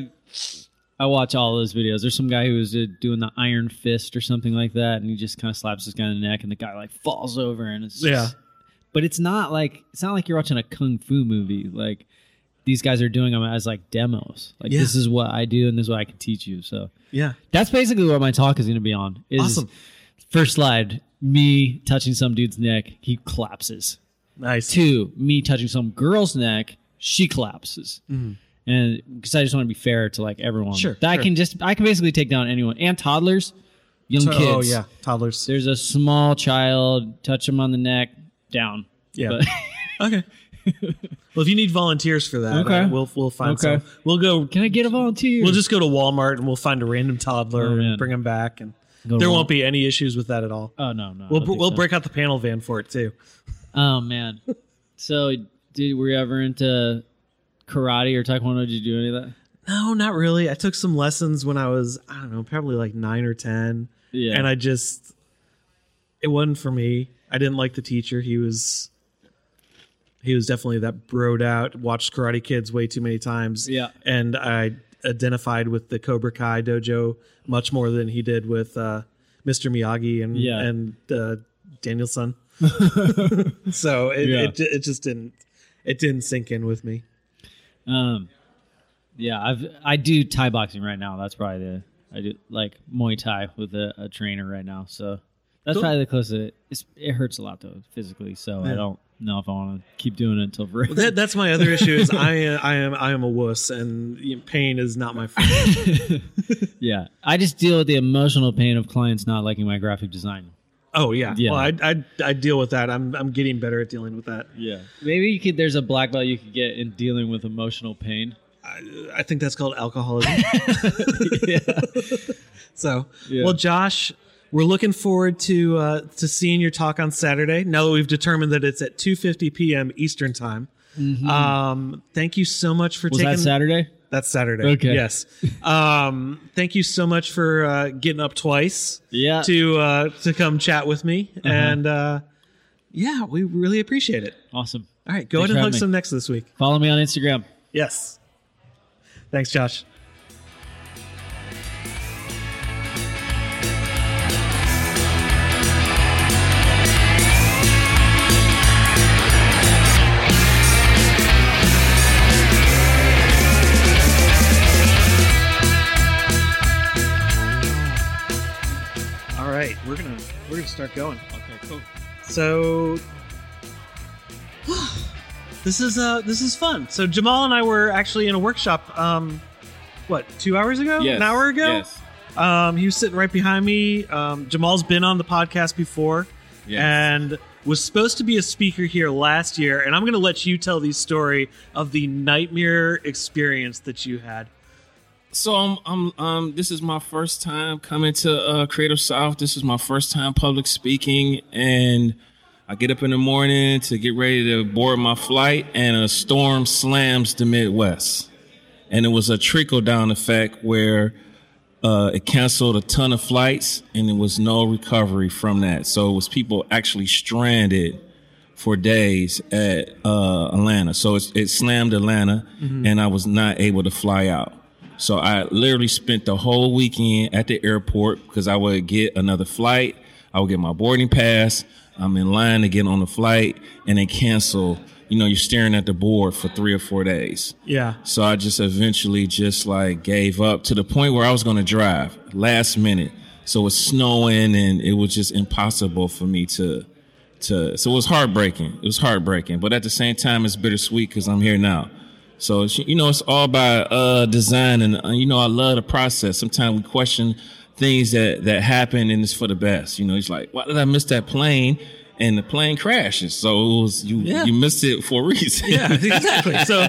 I watch all those videos. There's some guy who was uh, doing the iron fist or something like that and he just kind of slaps this guy in the neck and the guy like falls over and it's just, yeah. But it's not like, it's not like you're watching a kung fu movie. Like, these guys are doing them as like demos. Like yeah. this is what I do and this is what I can teach you. So yeah, that's basically what my talk is going to be on. Is awesome. First slide, me touching some dude's neck, he collapses. Nice. Two, me touching some girl's neck, she collapses. Mm-hmm. And because I just want to be fair to like everyone, sure, that sure. I can just I can basically take down anyone and toddlers, young so, kids. Oh yeah, toddlers. There's a small child, touch them on the neck, down. Yeah. But okay. Well, if you need volunteers for that, okay. uh, we'll we'll find okay. some. We'll go. Can I get a volunteer? We'll just go to Walmart and we'll find a random toddler oh, and bring him back, and go there Walmart. won't be any issues with that at all. Oh no, no. We'll we'll so. break out the panel van for it too. Oh man. So, did were you ever into karate or taekwondo? Did you do any of that? No, not really. I took some lessons when I was I don't know, probably like nine or ten. Yeah. And I just it wasn't for me. I didn't like the teacher. He was. He was definitely that broed out, watched Karate Kids way too many times. Yeah. And I identified with the Cobra Kai dojo much more than he did with uh, Mister Miyagi and yeah. and uh, Danielson. So it, yeah. it it just didn't it didn't sink in with me. Um, yeah, I've I do Thai boxing right now. That's probably the I do like Muay Thai with a, a trainer right now. So that's cool. Probably the closest. It's, it hurts a lot though physically. So yeah. I don't. know if I want to keep doing it until forever. Well, that, that's my other issue is I am I am I am a wuss and you know, pain is not my friend. Yeah, I just deal with the emotional pain of clients not liking my graphic design. Oh yeah, yeah. Well, I, I I deal with that. I'm I'm getting better at dealing with that. Yeah, maybe you could. There's a black belt you could get in dealing with emotional pain. I, I think that's called alcoholism. Yeah. So yeah. Well, Josh. We're looking forward to uh, to seeing your talk on Saturday. Now that we've determined that it's at two fifty p.m. Eastern time. Mm-hmm. Um, thank you so much for Was taking. Was that Saturday? That's Saturday. Okay. Yes. Um, thank you so much for uh, getting up twice. Yeah. To uh, to come chat with me, uh-huh. and uh, yeah, we really appreciate it. Awesome. All right, go Thanks ahead and hug some necks this week. Follow me on Instagram. Yes. Thanks, Josh. start going. Okay, cool. So this is uh this is fun. So Jamal and I were actually in a workshop. Um, what two hours ago? Yes. An hour ago? Yes. Um, he was sitting right behind me. Um, Jamal's been on the podcast before, Yes. and was supposed to be a speaker here last year. And I'm going to let you tell the story of the nightmare experience that you had. So I'm, I'm, um, this is my first time coming to uh, Creative South. This is my first time public speaking, and I get up in the morning to get ready to board my flight, and a storm slams the Midwest. And it was a trickle down effect where uh, it canceled a ton of flights, and there was no recovery from that. So it was people actually stranded for days at uh, Atlanta. So it, it slammed Atlanta, mm-hmm. and I was not able to fly out. So I literally spent the whole weekend at the airport because I would get another flight. I would get my boarding pass. I'm in line to get on the flight, and they cancel. You know, you're staring at the board for three or four days. Yeah. So I just eventually just like gave up to the point where I was going to drive last minute. So it's snowing, and it was just impossible for me to, to, so it was heartbreaking. It was heartbreaking, but at the same time, it's bittersweet because I'm here now. So, it's, you know, it's all about uh, design, and, uh, you know, I love the process. Sometimes we question things that, that happen, and it's for the best. You know, it's like, why did I miss that plane? And the plane crashes. So it was, you, yeah. you missed it for a reason. Yeah, exactly. So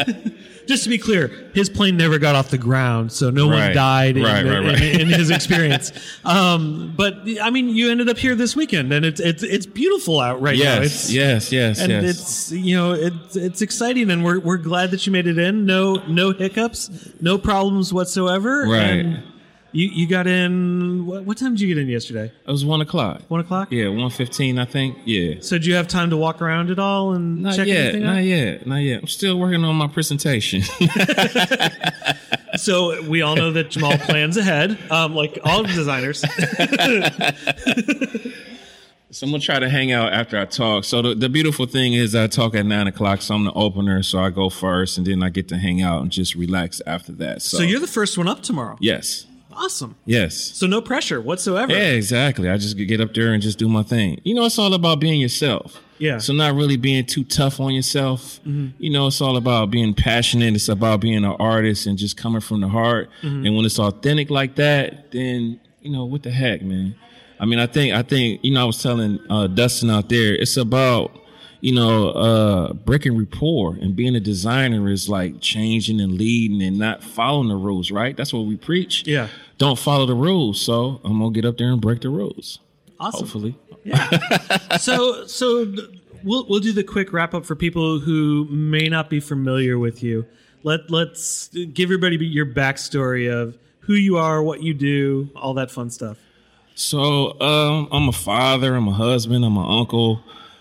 just to be clear, his plane never got off the ground, so no right. one died right, in, right, right. in, in his experience. Um, but I mean, you ended up here this weekend, and it's it's it's beautiful out right yes, now. It's, yes, yes, and yes. it's you know it's it's exciting, and we're we're glad that you made it in. No no hiccups, no problems whatsoever. Right. And you you got in. What, what time did you get in yesterday? It was one o'clock. One o'clock. Yeah, one fifteen, I think. Yeah. So did you have time to walk around at all and Not check yet. anything Not out? yet. Not yet. I'm still working on my presentation. So we all know that Jamal plans ahead, um, like all designers. So I'm going to try to hang out after I talk. So the, the beautiful thing is I talk at nine o'clock, so I'm the opener, so I go first, and then I get to hang out and just relax after that. So, So you're the first one up tomorrow. Yes. Awesome. Yes. So no pressure whatsoever. Yeah, exactly. I just get up there and just do my thing. You know, it's all about being yourself. Yeah. So not really being too tough on yourself. Mm-hmm. You know, it's all about being passionate. It's about being an artist and just coming from the heart. Mm-hmm. And when it's authentic like that, then, you know, what the heck, man? I mean, I think, I think, you know, I was telling uh, Dustin out there, it's about, you know, uh, breaking rapport, and being a designer is like changing and leading and not following the rules, right? That's what we preach. Yeah. Don't follow the rules. So I'm going to get up there and break the rules. Awesome. Hopefully. Yeah. so, so we'll, we'll do the quick wrap up for people who may not be familiar with you. Let, let's give everybody your backstory of who you are, what you do, all that fun stuff. So, um, I'm a father, I'm a husband, I'm an uncle.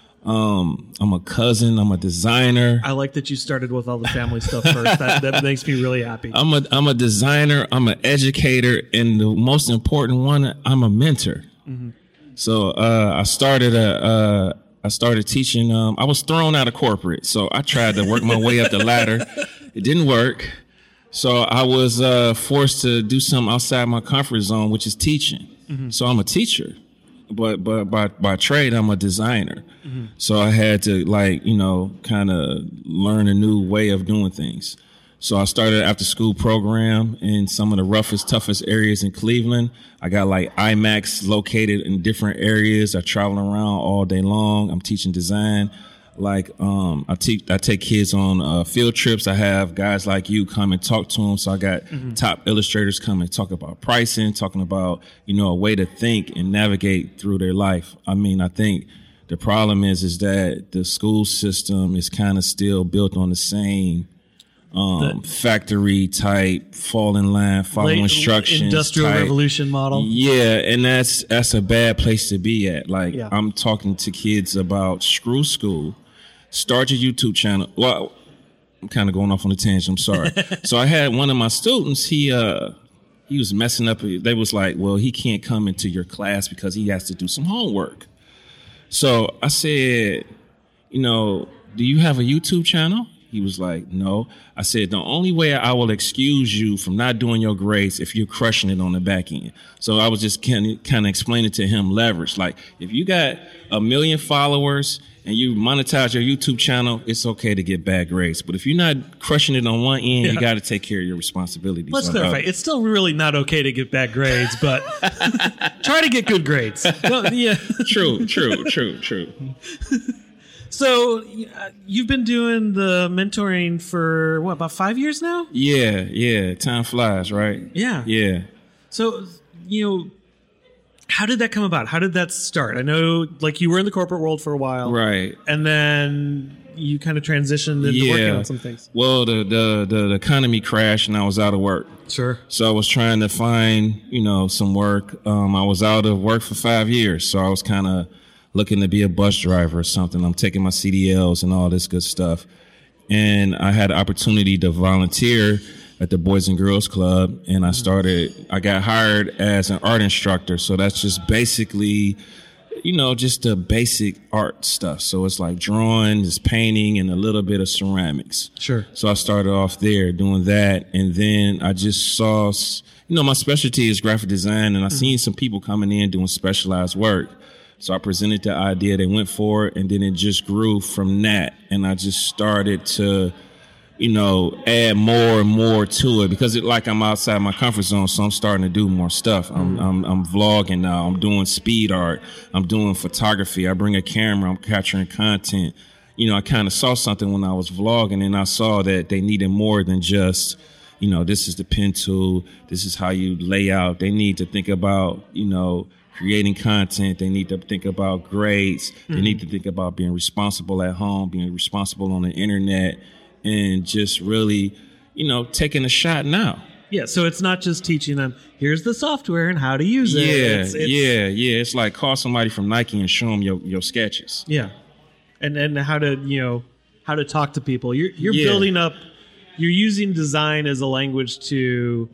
Um, I'm a cousin. I'm a designer. I like that you started with all the family stuff first. That, that makes me really happy. I'm a I'm a designer. I'm an educator, and the most important one, I'm a mentor. Mm-hmm. So uh, I started a uh, I started teaching. Um, I was thrown out of corporate, so I tried to work my way up the ladder. It didn't work, so I was uh, forced to do something outside my comfort zone, which is teaching. Mm-hmm. So I'm a teacher. But but by by trade, I'm a designer. Mm-hmm. So I had to, like, you know, kind of learn a new way of doing things. So I started an after school program in some of the roughest, toughest areas in Cleveland. I got like IMAX located in different areas. I travel around all day long. I'm teaching design. Like, um, I teach, I take kids on uh, field trips. I have guys like you come and talk to them. So I got mm-hmm. top illustrators come and talk about pricing, talking about, you know, a way to think and navigate through their life. I mean, I think the problem is, is that the school system is kind of still built on the same um, the, factory type, fall in line, follow late, instructions, industrial type. revolution model. Yeah, and that's that's a bad place to be at. Like, yeah. I'm talking to kids about screw school. Start your YouTube channel. Well, I'm kind of going off on a tangent. I'm sorry. So I had one of my students. He uh, he was messing up. They was like, well, he can't come into your class because he has to do some homework. So I said, you know, do you have a YouTube channel? He was like, no. I said, the only way I will excuse you from not doing your grades if you're crushing it on the back end. So I was just kind of, kind of explaining to him leverage. Like, if you got a million followers and you monetize your YouTube channel, it's okay to get bad grades. But if you're not crushing it on one end, yeah. you got to take care of your responsibilities. Let's clarify. It's still really not okay to get bad grades, but try to get good grades. No, yeah. True, true, true, true. So uh, you've been doing the mentoring for, what, about five years now? Yeah, yeah. Time flies, right? Yeah. Yeah. So, you know, how did that come about? How did that start? I know, like, you were in the corporate world for a while. Right. And then you kind of transitioned into yeah. working on some things. Well, the, the, the, the economy crashed and I was out of work. Sure. So I was trying to find, you know, some work. Um, I was out of work for five years. So I was kind of looking to be a bus driver or something. I'm taking my C D Ls and all this good stuff. And I had an opportunity to volunteer at the Boys and Girls Club. And I started, I got hired as an art instructor. So that's just basically, you know, just the basic art stuff. So it's like drawing, just painting, and a little bit of ceramics. Sure. So I started off there doing that. And then I just saw, you know, my specialty is graphic design. And I mm-hmm. seen some people coming in doing specialized work. So I presented the idea, they went for it, and then it just grew from that. And I just started to, you know, add more and more to it because it like I'm outside my comfort zone. So I'm starting to do more stuff. I'm, I'm, I'm vlogging now. I'm doing speed art. I'm doing photography. I bring a camera. I'm capturing content. You know, I kind of saw something when I was vlogging, and I saw that they needed more than just, you know, this is the pen tool. This is how you lay out. They need to think about, you know, creating content. They need to think about grades. Mm-hmm. They need to think about being responsible at home, being responsible on the internet, and just really, you know, taking a shot now. Yeah, so it's not just teaching them, here's the software and how to use it. Yeah, it's, it's, yeah, yeah. It's like call somebody from Nike and show them your, your sketches. Yeah, and and how to, you know, how to talk to people. You're you're yeah. building up, you're using design as a language to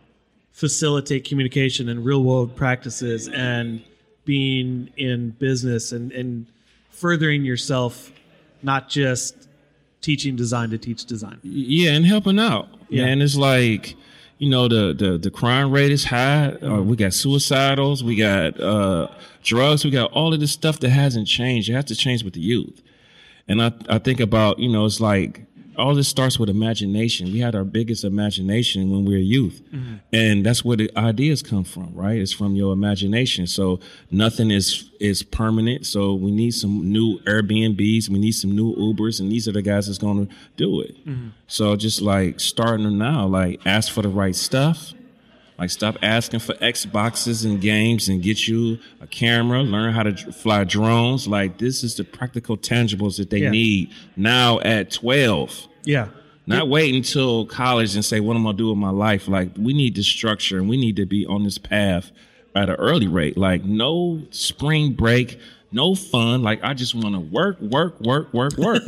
facilitate communication and real world practices and being in business and, and furthering yourself, not just teaching design to teach design. Yeah, and helping out. Yeah. Man, it's like, you know, the, the, the crime rate is high. Mm-hmm. Uh, we got suicidals. We got uh, drugs. We got all of this stuff that hasn't changed. It has to change with the youth. And I, I think about, you know, it's like, all this starts with imagination. We had our biggest imagination when we were youth. Mm-hmm. And that's where the ideas come from, right? It's from your imagination. So nothing is is permanent. So we need some new Airbnbs. We need some new Ubers. And these are the guys that's going to do it. Mm-hmm. So just like starting them now, like ask for the right stuff. Like stop asking for Xboxes and games and get you a camera, learn how to fly drones. Like this is the practical tangibles that they yeah. need now at twelve. Yeah. Not yeah. wait until college and say, what am I going to do with my life? Like we need this structure and we need to be on this path at an early rate. Like no spring break, no fun. Like I just want to work, work, work, work, work.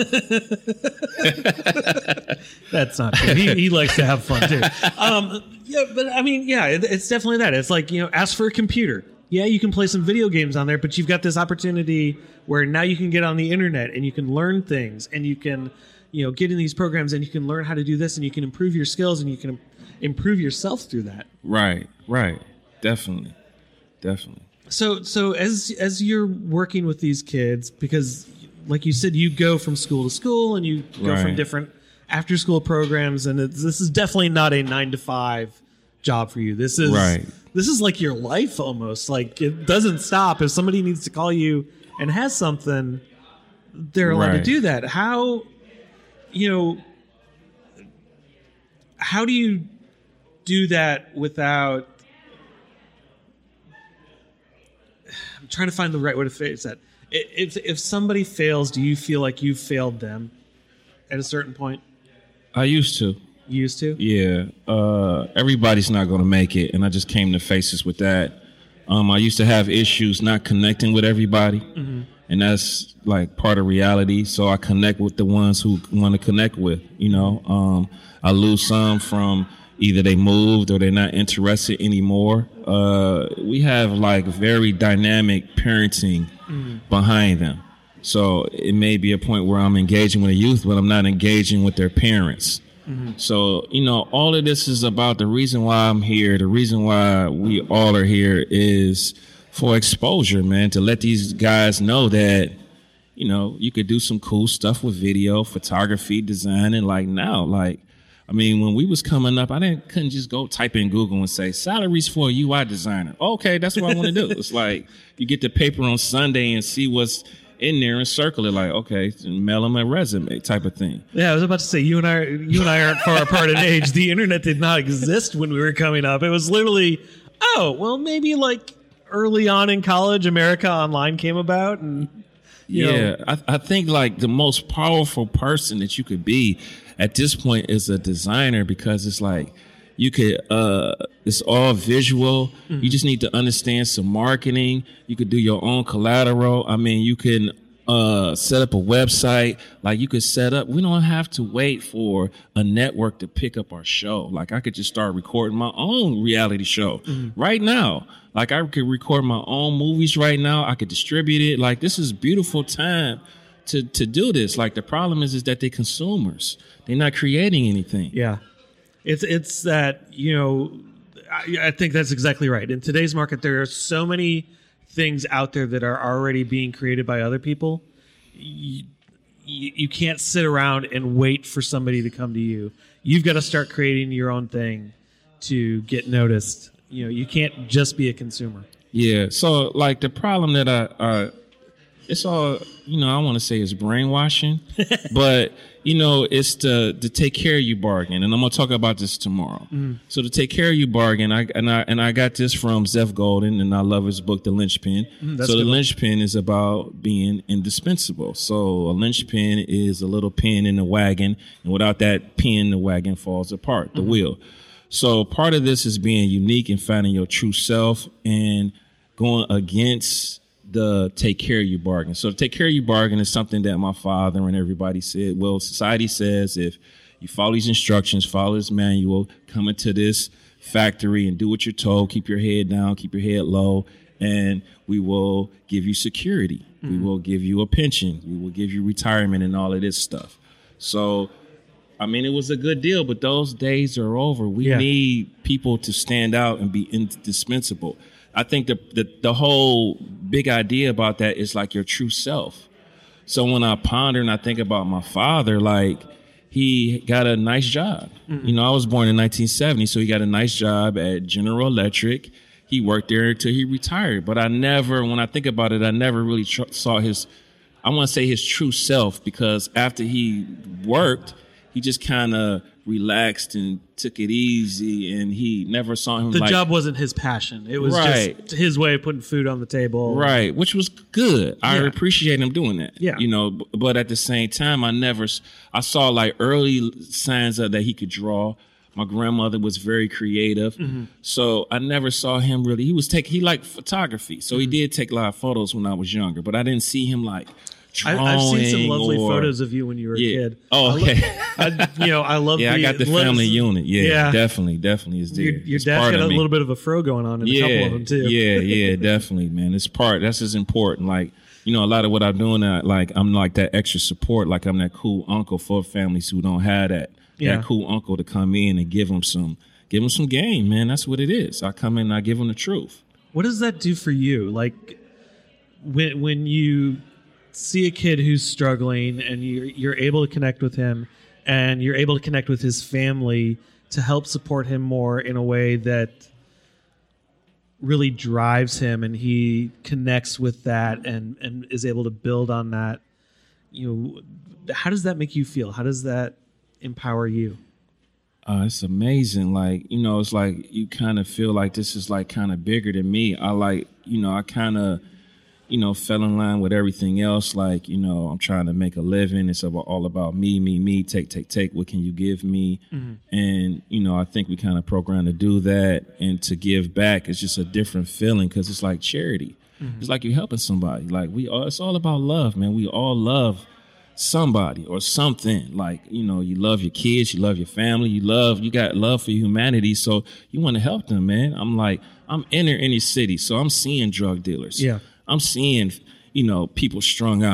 That's not true. He, he likes to have fun too. Um, yeah, but I mean, yeah, it, it's definitely that. It's like, you know, ask for a computer. Yeah, you can play some video games on there, but you've got this opportunity where now you can get on the internet and you can learn things and you can, you know, get in these programs and you can learn how to do this and you can improve your skills and you can improve yourself through that. Right, right. Definitely. Definitely. So, so as as you're working with these kids, because like you said, you go from school to school and you go right. from different after school programs, and it's, this is definitely not a nine to five job for you. This is right. This is like your life almost. Like it doesn't stop. If somebody needs to call you and has something, they're allowed right. to do that. How, you know, how do you do that without? I'm trying to find the right way to phrase that. If if somebody fails, do you feel like you failed them at a certain point? I used to. You used to? Yeah. Uh, everybody's not going to make it, and I just came to faces with that. Um, I used to have issues not connecting with everybody, mm-hmm. and that's like part of reality. So I connect with the ones who want to connect with. You know, um, I lose some from either they moved or they're not interested anymore. Uh, we have like very dynamic parenting mm. behind them. So it may be a point where I'm engaging with the youth, but I'm not engaging with their parents. Mm-hmm. So, you know, all of this is about the reason why I'm here. The reason why we all are here is for exposure, man, to let these guys know that, you know, you could do some cool stuff with video, photography, design, and like now, like, I mean, when we was coming up, I didn't couldn't just go type in Google and say salaries for a U I designer. Okay, that's what I want to do. It's like you get the paper on Sunday and see what's in there and circle it like, okay, mail them a resume type of thing. Yeah, I was about to say you and I, you and I aren't far apart in age. The internet did not exist when we were coming up. It was literally, oh, well, maybe like early on in college, America Online came about, and you yeah, know. I, I think like the most powerful person that you could be at this point is a designer, because it's like you could, uh, it's all visual. Mm-hmm. You just need to understand some marketing. You could do your own collateral. I mean, you can uh, set up a website. Like you could set up, we don't have to wait for a network to pick up our show. Like I could just start recording my own reality show mm-hmm. right now. Like I could record my own movies right now. I could distribute it. Like this is beautiful time to, to do this. Like the problem is, is that they're consumers. They're not creating anything. Yeah. It's, it's that, you know, I, I think that's exactly right. In today's market, there are so many things out there that are already being created by other people. You, you, you can't sit around and wait for somebody to come to you. You've got to start creating your own thing to get noticed. You know, you can't just be a consumer. Yeah. So like the problem that I, uh, it's all, you know, I want to say it's brainwashing, but you know, it's the, the take care of you bargain. And I'm going to talk about this tomorrow. Mm. So the take care of you bargain, I, and I, and I got this from Zeph Golden, and I love his book, The Linchpin. Mm, so the linchpin is about being indispensable. So a linchpin is a little pin in the wagon, and without that pin, the wagon falls apart, the mm-hmm. wheel. So part of this is being unique and finding your true self and going against the take care of you bargain. So take care of you bargain is something that my father and everybody said. Well, society says if you follow these instructions, follow this manual, come into this factory and do what you're told, keep your head down, keep your head low, and we will give you security. Mm-hmm. We will give you a pension. We will give you retirement and all of this stuff. So, I mean, it was a good deal, but those days are over. We yeah. need people to stand out and be indispensable. I think the, the the whole big idea about that is like your true self. So when I ponder and I think about my father, like he got a nice job. Mm-hmm. You know, I was born in nineteen seventy, so he got a nice job at General Electric. He worked there until he retired. But I never, when I think about it, I never really tr- saw his, I want to say his true self, because after he worked, he just kind of relaxed and took it easy, and he never saw him. The like, job wasn't his passion. It was right. just his way of putting food on the table. Right, which was good. I yeah. appreciate him doing that. Yeah. You know, but at the same time, I never, I saw like early signs of that he could draw. My grandmother was very creative. Mm-hmm. So I never saw him really, he was take, he liked photography. So mm-hmm. he did take a lot of photos when I was younger, but I didn't see him like, I, I've seen some lovely or, photos of you when you were yeah. a kid. Oh, okay. I lo- I, you know, I love. Yeah, the, I got the family unit. Yeah, yeah, definitely, definitely is there. Your, your dad's got a little bit of a fro going on in yeah, a couple of them too. Yeah, yeah, definitely, man. It's part. That's as important. Like, you know, a lot of what I'm doing, uh, like I'm like that extra support. Like I'm that cool uncle for families who don't have that. Yeah. That cool uncle to come in and give them some, give them some game, man. That's what it is. I come in and I give them the truth. What does that do for you? Like when when you see a kid who's struggling and you're, you're able to connect with him and you're able to connect with his family to help support him more in a way that really drives him, and he connects with that and, and is able to build on that. You know, how does that make you feel? How does that empower you? Uh, it's amazing. Like, you know, it's like you kind of feel like this is like kind of bigger than me. I like, you know, I kind of, you know, fell in line with everything else. Like, you know, I'm trying to make a living. It's about, all about me, me, me, take, take, take. What can you give me? Mm-hmm. And, you know, I think we kind of programmed to do that and to give back. It's just a different feeling because it's like charity. Mm-hmm. It's like you're helping somebody. Like we all, it's all about love, man. We all love somebody or something. Like, you know, you love your kids, you love your family, you love, you got love for humanity. So you want to help them, man. I'm like, I'm in any city. So I'm seeing drug dealers. Yeah. I'm seeing, you know, people strung out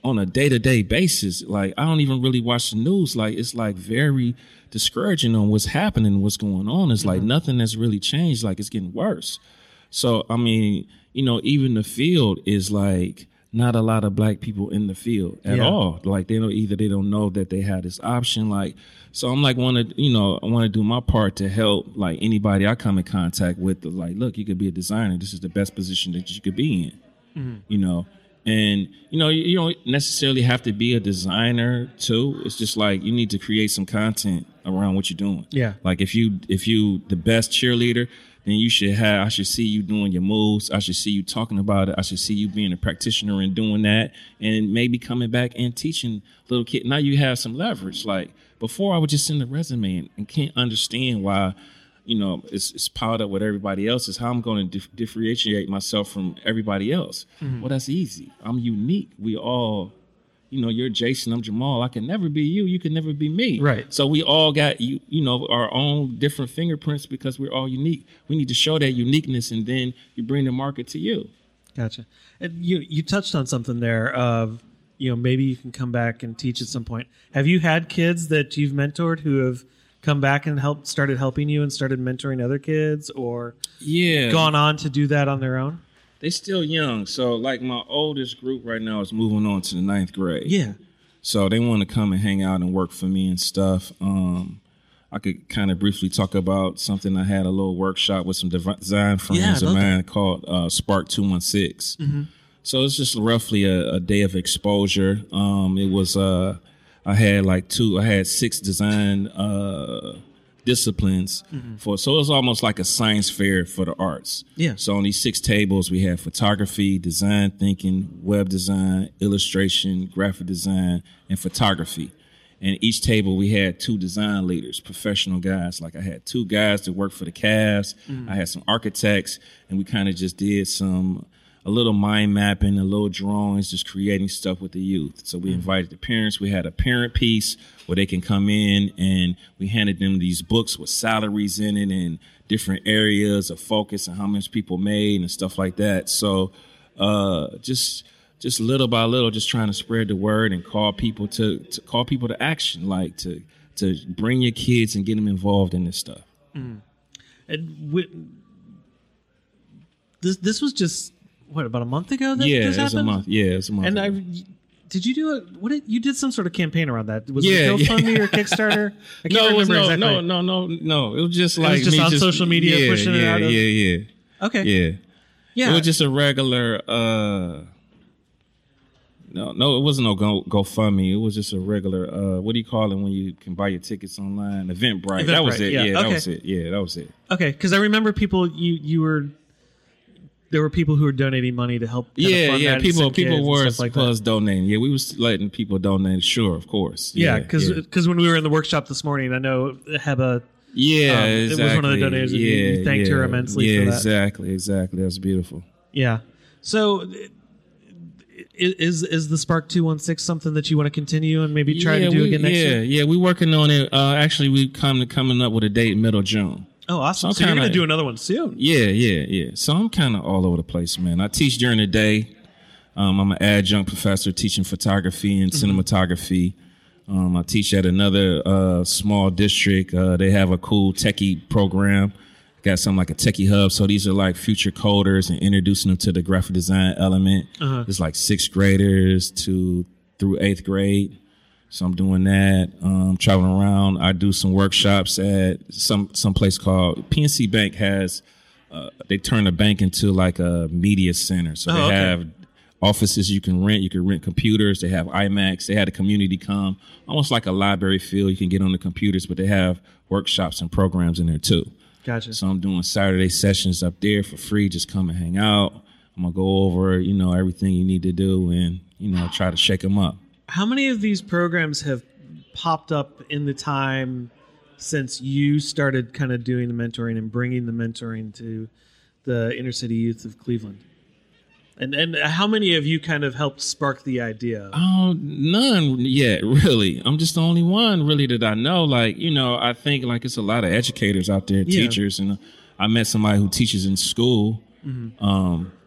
on a day-to-day basis. Like, I don't even really watch the news. Like, it's like very discouraging on what's happening, what's going on. It's like mm-hmm. nothing has really changed. Like, it's getting worse. So, I mean, you know, even the field is like not a lot of black people in the field at yeah. all. Like, they don't either they don't know that they have this option. Like, so I'm like, want to, you know, I want to do my part to help like anybody I come in contact with. Like, look, you could be a designer. This is the best position that you could be in, mm-hmm. you know. And, you know, you, you don't necessarily have to be a designer, too. It's just like you need to create some content around what you're doing. Yeah. Like if you if you the best cheerleader, then you should have, I should see you doing your moves. I should see you talking about it. I should see you being a practitioner and doing that and maybe coming back and teaching little kids. Now you have some leverage. Like before I would just send a resume and, and can't understand why, you know, it's, it's piled up with everybody else. Is how I'm going to dif- differentiate myself from everybody else. Mm-hmm. Well, that's easy. I'm unique. We all, you know, you're Jason, I'm Jamal. I can never be you. You can never be me. Right. So we all got, you, you know, our own different fingerprints because we're all unique. We need to show that uniqueness, and then you bring the market to you. Gotcha. And you you touched on something there of, you know, maybe you can come back and teach at some point. Have you had kids that you've mentored who have come back and helped, started helping you and started mentoring other kids, or yeah, gone on to do that on their own? They're still young. So like my oldest group right now is moving on to the ninth grade. Yeah. So they want to come and hang out and work for me and stuff. Um, I could kind of briefly talk about something. I had a little workshop with some design friends yeah, of mine that. called uh, Spark two one six. Mm-hmm. So it's just roughly a, a day of exposure. Um, it was, uh, I had like two, I had six design uh, disciplines mm-hmm. for, so it was almost like a science fair for the arts. Yeah. So on these six tables, we had photography, design thinking, web design, illustration, graphic design, and photography. And each table, we had two design leaders, professional guys. Like I had two guys that worked for the Cavs. Mm-hmm. I had some architects, and we kind of just did some, a little mind mapping, a little drawings, just creating stuff with the youth. So we invited the parents. We had a parent piece where they can come in, and we handed them these books with salaries in it and different areas of focus and how much people made and stuff like that. So uh, just just little by little, just trying to spread the word and call people to, to call people to action, like to to bring your kids and get them involved in this stuff. Mm. And we, this this was just. What, about a month ago? That yeah, this it was happened? a month. Yeah, it was a month. And ago. I did you do a what? Did, you did some sort of campaign around that? Was yeah, it GoFundMe yeah. or Kickstarter? I can't no, remember it was no, exactly. no, no, no, no. It was just like it was just me on just, social media yeah, pushing yeah, it out. Of, yeah, yeah. Okay. Yeah. Yeah. It was just a regular. uh No, no, it wasn't no Go GoFundMe. It was just a regular. uh What do you call it when you can buy your tickets online? Eventbrite. Eventbrite that was it. Yeah, yeah okay. that was it. Yeah, that was it. Okay, because I remember people. You you were. There were people who were donating money to help. Yeah, fund yeah. that People, people were like plus donating. Yeah, we was letting people donate. Sure, of course. Yeah, because yeah, because yeah. when we were in the workshop this morning, I know Heba. Yeah, um, exactly. It was one of the donators. Yeah, you thanked yeah, her immensely yeah, for that. exactly, exactly. That's beautiful. Yeah. So, is is the Spark two one six something that you want to continue and maybe try yeah, to do we, again next yeah, year? Yeah, yeah. We're working on it. Uh, actually, we come to coming up with a date middle June. Oh, awesome! So, so you're kinda, going to do another one soon. Yeah, yeah, yeah. So I'm kind of all over the place, man. I teach during the day. Um, I'm an adjunct professor teaching photography and mm-hmm. cinematography. Um, I teach at another uh, small district. Uh, they have a cool techie program. Got something like a techie hub. So these are like future coders and introducing them to the graphic design element. Uh-huh. It's like sixth graders to through eighth grade. So I'm doing that. Um, traveling around. I do some workshops at some some place called P N C Bank has. Uh, they turn the bank into like a media center. So oh, they okay. have offices you can rent. You can rent computers. They have iMacs. They had a community come, almost like a library feel. You can get on the computers, but they have workshops and programs in there too. Gotcha. So I'm doing Saturday sessions up there for free. Just come and hang out. I'm gonna go over, you know, everything you need to do, and you know, try to shake them up. How many of these programs have popped up in the time since you started kind of doing the mentoring and bringing the mentoring to the inner city youth of Cleveland? And and how many of you kind of helped spark the idea? Oh, none yet, really. I'm just the only one, really, that I know. Like, you know, I think like it's a lot of educators out there, yeah. teachers, and I met somebody who teaches in school. Mm-hmm. Um,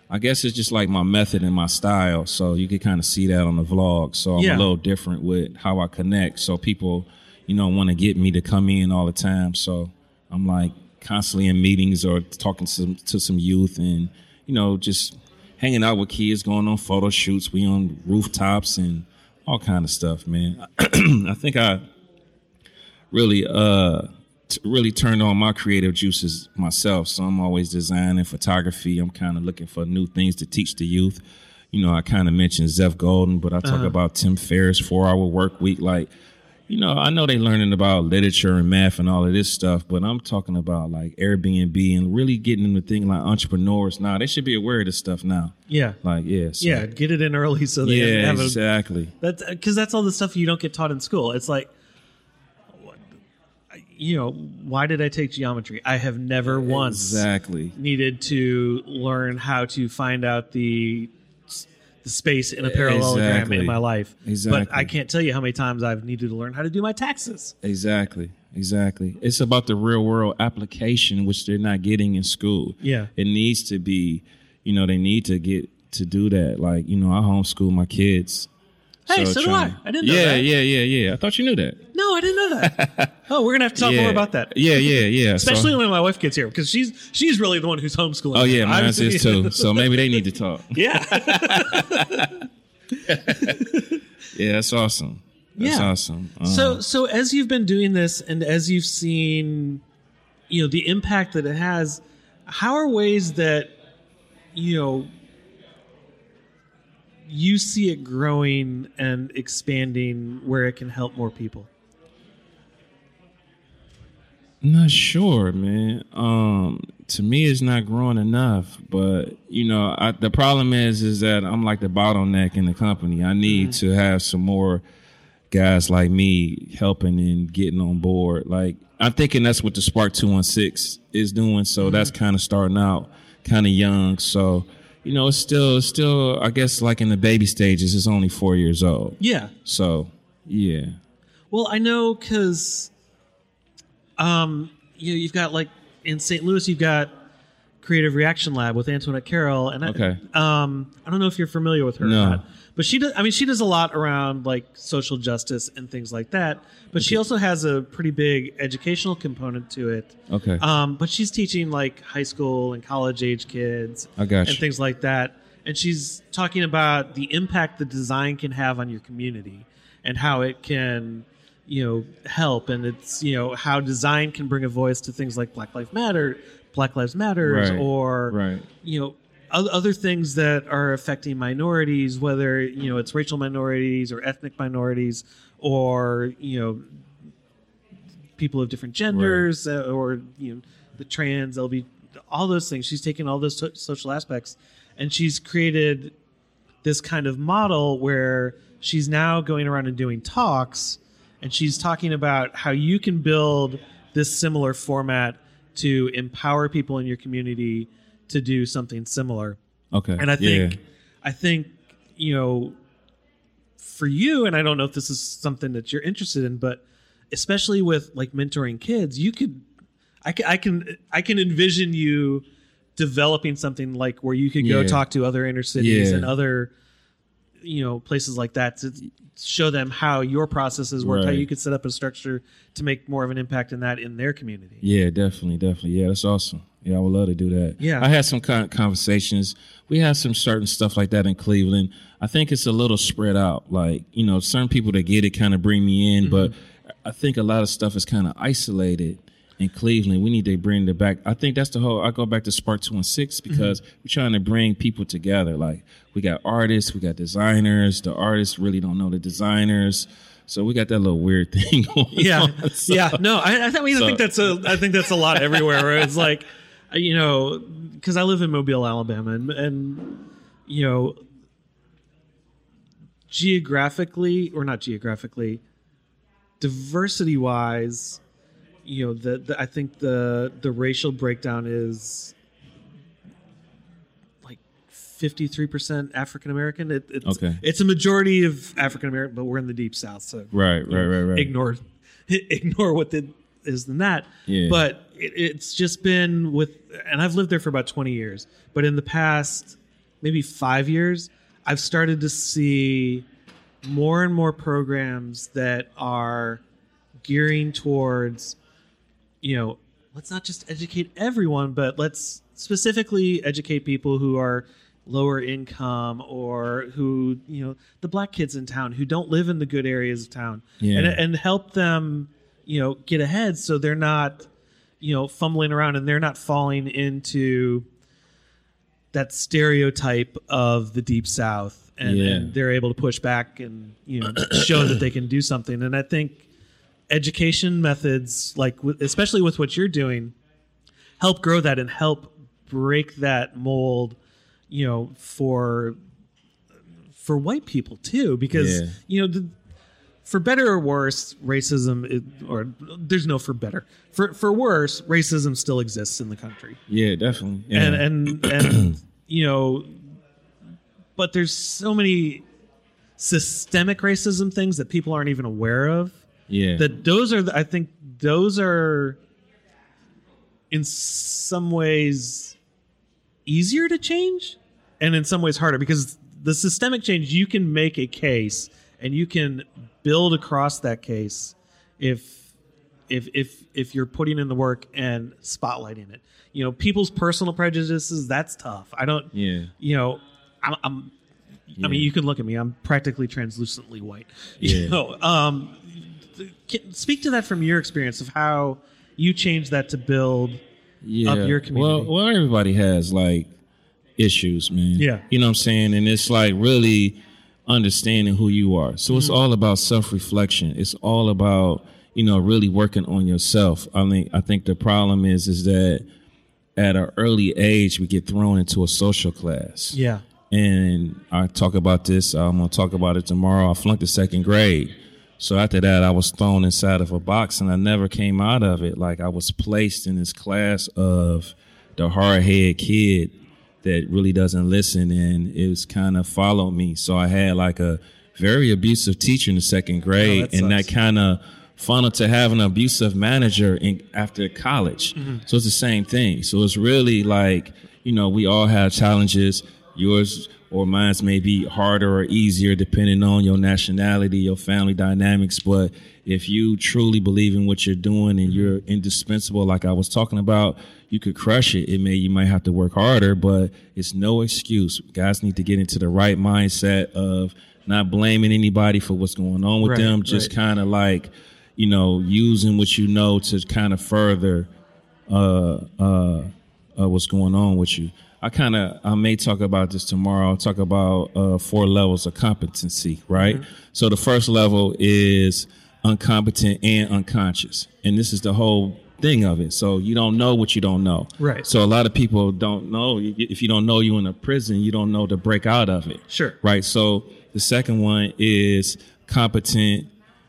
I guess it's just like my method and my style. So you can kind of see that on the vlog. So I'm Yeah. a little different with how I connect. So people, you know, want to get me to come in all the time. So I'm like constantly in meetings or talking to some, to some youth and, you know, just hanging out with kids, going on photo shoots. We on rooftops and all kind of stuff, man. I think I really, uh, t- really turned on my creative juices myself. So I'm always designing photography. I'm kind of looking for new things to teach the youth. You know, I kind of mentioned Zeph Golden, but I talk Uh-huh. about Tim Ferriss, four hour work week. Like, you know, I know they learning about literature and math and all of this stuff, but I'm talking about like Airbnb and really getting into things like entrepreneurs now. They should be aware of this stuff now. Yeah. Like, yeah. So, Yeah. Get it in early so they yeah, have a, exactly. that's because that's all the stuff you don't get taught in school. It's like, you know, why did I take geometry? I have never once Exactly. needed to learn how to find out the the space in a parallelogram Exactly. in my life. Exactly. But I can't tell you how many times I've needed to learn how to do my taxes. Exactly. Exactly. It's about the real world application, which they're not getting in school. Yeah. It needs to be, you know, they need to get to do that. Like, you know, I homeschool my kids. Hey, so do trying- I. I didn't know yeah, that. Yeah, yeah, yeah, I thought you knew that. No, I didn't know that. Oh, we're gonna have to talk yeah. more about that. Yeah, yeah, yeah. Especially so, when my wife gets here, because she's she's really the one who's homeschooling. oh yeah, mine Obviously- is too. So maybe they need to talk. Yeah. Yeah, that's awesome. That's Yeah. awesome. Um, So so as you've been doing this and as you've seen, you know, the impact that it has, how are ways that, you know, you see it growing and expanding where it can help more people? Not sure, man. Um, to me, it's not growing enough. But you know, I, the problem is, is that I'm like the bottleneck in the company. I need Mm-hmm. to have some more guys like me helping and getting on board. Like I'm thinking that's what the Spark two one six is doing. So Mm-hmm. that's kind of starting out, kind of young. So you know, it's still, it's still, I guess, like in the baby stages. It's only four years old. Yeah. So yeah. Well, I know because, um, you know, you've got like in Saint Louis, you've got Creative Reaction Lab with Antoinette Carroll, and Okay. I, um, I don't know if you're familiar with her No. or not, but she does. I mean, she does a lot around like social justice and things like that. But she also has a pretty big educational component to it. Okay. Um, but she's teaching like high school and college age kids I got and you. things like that. And she's talking about the impact that design can have on your community and how it can, you know, help. And it's, you know, how design can bring a voice to things like Black Lives Matter, Black Lives Matters, Right. or, Right. you know, oth- other things that are affecting minorities, whether, you know, it's racial minorities or ethnic minorities or, you know, people of different genders uh, or, you know, the trans, L G B T, all those things. She's taken all those so- social aspects and she's created this kind of model where she's now going around and doing talks and she's talking about how you can build this similar format to empower people in your community to do something similar. Okay. And I think, Yeah. I think, you know, for you, and I don't know if this is something that you're interested in, but especially with like mentoring kids, you could, I can, I can, I can envision you developing something like where you could go Yeah. talk to other inner cities Yeah. and other, you know, places like that to show them how your processes work, how Right. you could set up a structure to make more of an impact in that in their community. Yeah, definitely, definitely. Yeah, that's awesome. Yeah, I would love to do that. Yeah. I had some con- conversations. We have some certain stuff like that in Cleveland. I think it's a little spread out. Like, you know, certain people that get it kind of bring me in, but I think a lot of stuff is kind of isolated in Cleveland. We need to bring it back. I think that's the whole, I go back to Spark two one six because we're trying to bring people together. Like, we got artists, we got designers. The artists really don't know the designers. So we got that little weird thing going Yeah, on. So- yeah. No, I, I, th- I mean, I So- think that's a, I think that's a lot everywhere. Where it's like, you know, because I live in Mobile, Alabama, and, and you know, geographically or not geographically, diversity-wise, you know, the, the I think the the racial breakdown is like fifty-three percent African American. It, it's Okay. it's a majority of African American, but we're in the deep South, so Right, right, right, right. ignore ignore what the, is than that. Yeah. But it, it's just been with, and I've lived there for about twenty years. But in the past, maybe five years, I've started to see more and more programs that are gearing towards, you know, let's not just educate everyone, but let's specifically educate people who are lower income or who, you know, the black kids in town who don't live in the good areas of town, Yeah. and and help them, you know, get ahead so they're not, you know, fumbling around and they're not falling into that stereotype of the Deep South, and, Yeah. and they're able to push back and, you know, show that they can do something. And I think education methods, like with, especially with what you're doing, help grow that and help break that mold, you know, for for white people too, because Yeah. you know, the, for better or worse, racism is, or there's no for better. For for worse, racism still exists in the country. Yeah, definitely. Yeah. And and and you know, but there's so many systemic racism things that people aren't even aware of. yeah. That those are, the, I think, those are in some ways easier to change, and in some ways harder, because the systemic change, you can make a case and you can build across that case if if if if you're putting in the work and spotlighting it. You know, people's personal prejudices, that's tough. I don't. Yeah. You know, I'm. I'm Yeah. I mean, you can look at me. I'm practically translucently white. Yeah. You know, um, can, speak to that from your experience of how you changed that to build yeah. up your community. Well, well, everybody has like issues, man. Yeah. You know what I'm saying? And it's like really understanding who you are. So it's Mm-hmm. all about self-reflection. It's all about, you know, really working on yourself. I mean, I think the problem is, is that at an early age, we get thrown into a social class. Yeah. And I talk about this. I'm going to talk about it tomorrow. I flunked the second grade. So after that, I was thrown inside of a box and I never came out of it. Like I was placed in this class of the hard-headed kid that really doesn't listen, and it was kind of followed me. So I had like a very abusive teacher in the second grade, Oh, that and that sucks. kind of funneled to have an abusive manager in, after college. Mm-hmm. So it's the same thing. So it's really like, you know, we all have challenges. Yours or mine's may be harder or easier depending on your nationality, your family dynamics. But if you truly believe in what you're doing and you're indispensable, like I was talking about, you could crush it. It may, you might have to work harder, but it's no excuse. Guys need to get into the right mindset of not blaming anybody for what's going on with Right, them. Just right. kind of like, you know, using what you know to kind of further uh, uh, uh, what's going on with you. I kind of, I may talk about this tomorrow. I'll talk about uh, four levels of competency, right? Mm-hmm. So the first level is incompetent and unconscious. And this is the whole thing of it. So you don't know what you don't know. Right. So a lot of people don't know. If you don't know you're in a prison, you don't know to break out of it. Sure. Right. So the second one is competent,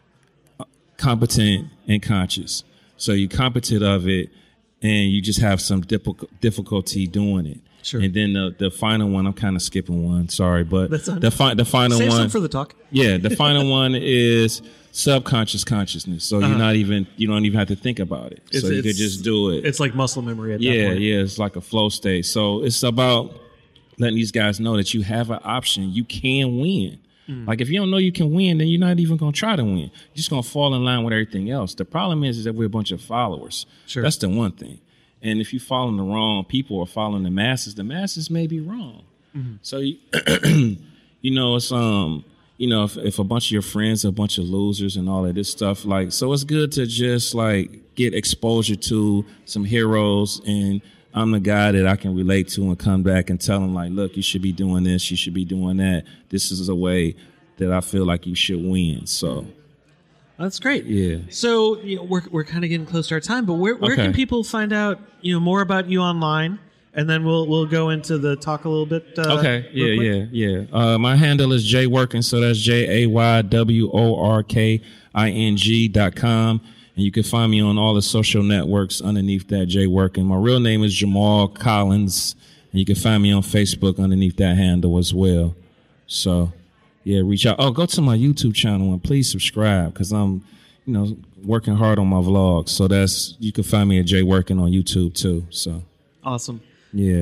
competent and conscious. So you're competent of it and you just have some difficul- difficulty doing it. Sure. And then the, the final one, I'm kind of skipping one, sorry, but That's fine. the fi- the final Save one, some for the talk. yeah, the final one is subconscious consciousness. So Uh-huh. you're not even, you don't even have to think about it. It's- so you could it's- just do it. It's like muscle memory at that Yeah, point. yeah, it's like a flow state. So it's about letting these guys know that you have an option. You can win. Mm. Like if you don't know you can win, then you're not even gonna try to win. You're just gonna fall in line with everything else. The problem is, is that we're a bunch of followers. Sure. That's the one thing. And if you're following the wrong people or following the masses, the masses may be wrong. Mm-hmm. So you, you know, it's um, you know, if, if a bunch of your friends are a bunch of losers and all of this stuff, like, so it's good to just like get exposure to some heroes, and I'm the guy that I can relate to and come back and tell them like, look, you should be doing this, you should be doing that. This is a way that I feel like you should win. So That's great. yeah. So you know, we're we're kind of getting close to our time, but where where Okay. can people find out, you know, more about you online? And then we'll we'll go into the talk a little bit. Uh, Okay. Yeah, real quick. yeah, yeah. Uh, my handle is Jay Working, so that's J A Y W O R K I N G dot com. And you can find me on all the social networks underneath that, Jay Working. My real name is Jamal Collins, and you can find me on Facebook underneath that handle as well. So, yeah, reach out. Oh, go to my YouTube channel and please subscribe, because I'm, you know, working hard on my vlogs. So that's, you can find me at Jay Working on YouTube too. So, Awesome. yeah.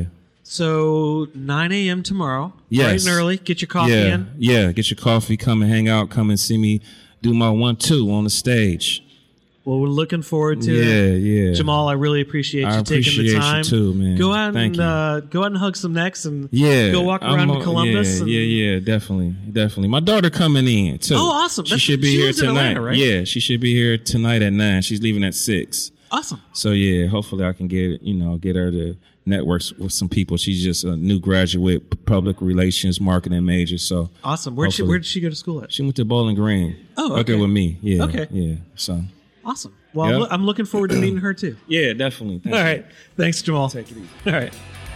So nine a.m. tomorrow. Yes. Bright and early. Get your coffee yeah, in. Yeah, get your coffee. Come and hang out. Come and see me do my one two on the stage. Well, we're looking forward to yeah, it. Yeah, yeah. Jamal, I really appreciate I you appreciate taking the time. You too, man. Go out Thank and you. uh, go out and hug some necks and yeah, go walk around I'm, Columbus. Yeah, and, yeah, yeah, definitely, definitely. My daughter coming in too. Oh, awesome! She That's, should be she here lives in tonight. Atlanta, right? Yeah, she should be here tonight at nine. She's leaving at six. Awesome. So yeah, hopefully I can get you know get her to network with some people. She's just a new graduate, public relations, marketing major. So awesome. Where she where did she go to school at? She went to Bowling Green. Oh, okay. Right there with me. Yeah. Okay. Yeah. So awesome. Well, yeah. I'm, I'm looking forward to meeting her too. Yeah, definitely. Thank All you. right. Thanks, Jamal. Take it easy. All right.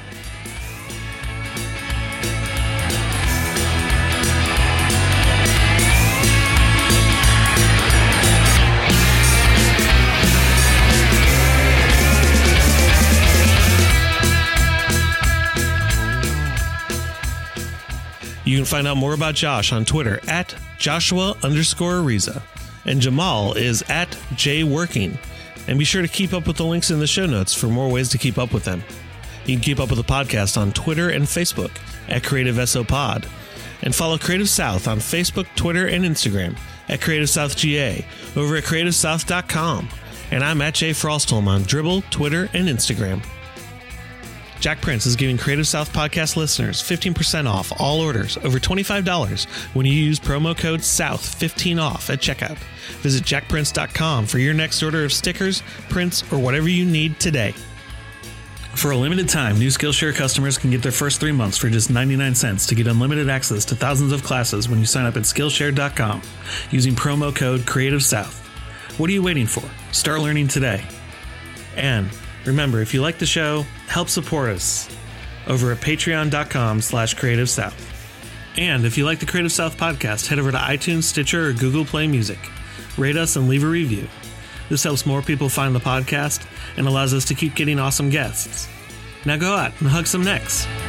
You can find out more about Josh on Twitter at Joshua underscore Ariza. And Jamal is at jworking. And be sure to keep up with the links in the show notes for more ways to keep up with them. You can keep up with the podcast on Twitter and Facebook at Creative S O Pod. And follow Creative South on Facebook, Twitter, and Instagram at Creative South G A over at creative south dot com. And I'm at Jay Frostholm on Dribbble, Twitter, and Instagram. Jack Prince is giving Creative South podcast listeners fifteen percent off all orders over twenty-five dollars when you use promo code south fifteen off at checkout. Visit jack prince dot com for your next order of stickers, prints, or whatever you need today. For a limited time, new Skillshare customers can get their first three months for just ninety-nine cents to get unlimited access to thousands of classes when you sign up at skillshare dot com using promo code Creative South. What are you waiting for? Start learning today. And remember, if you like the show, help support us over at patreon dot com slash creative south. And if you like the Creative South podcast, head over to iTunes, Stitcher, or Google Play Music. Rate us and leave a review. This helps more people find the podcast and allows us to keep getting awesome guests. Now go out and hug some necks.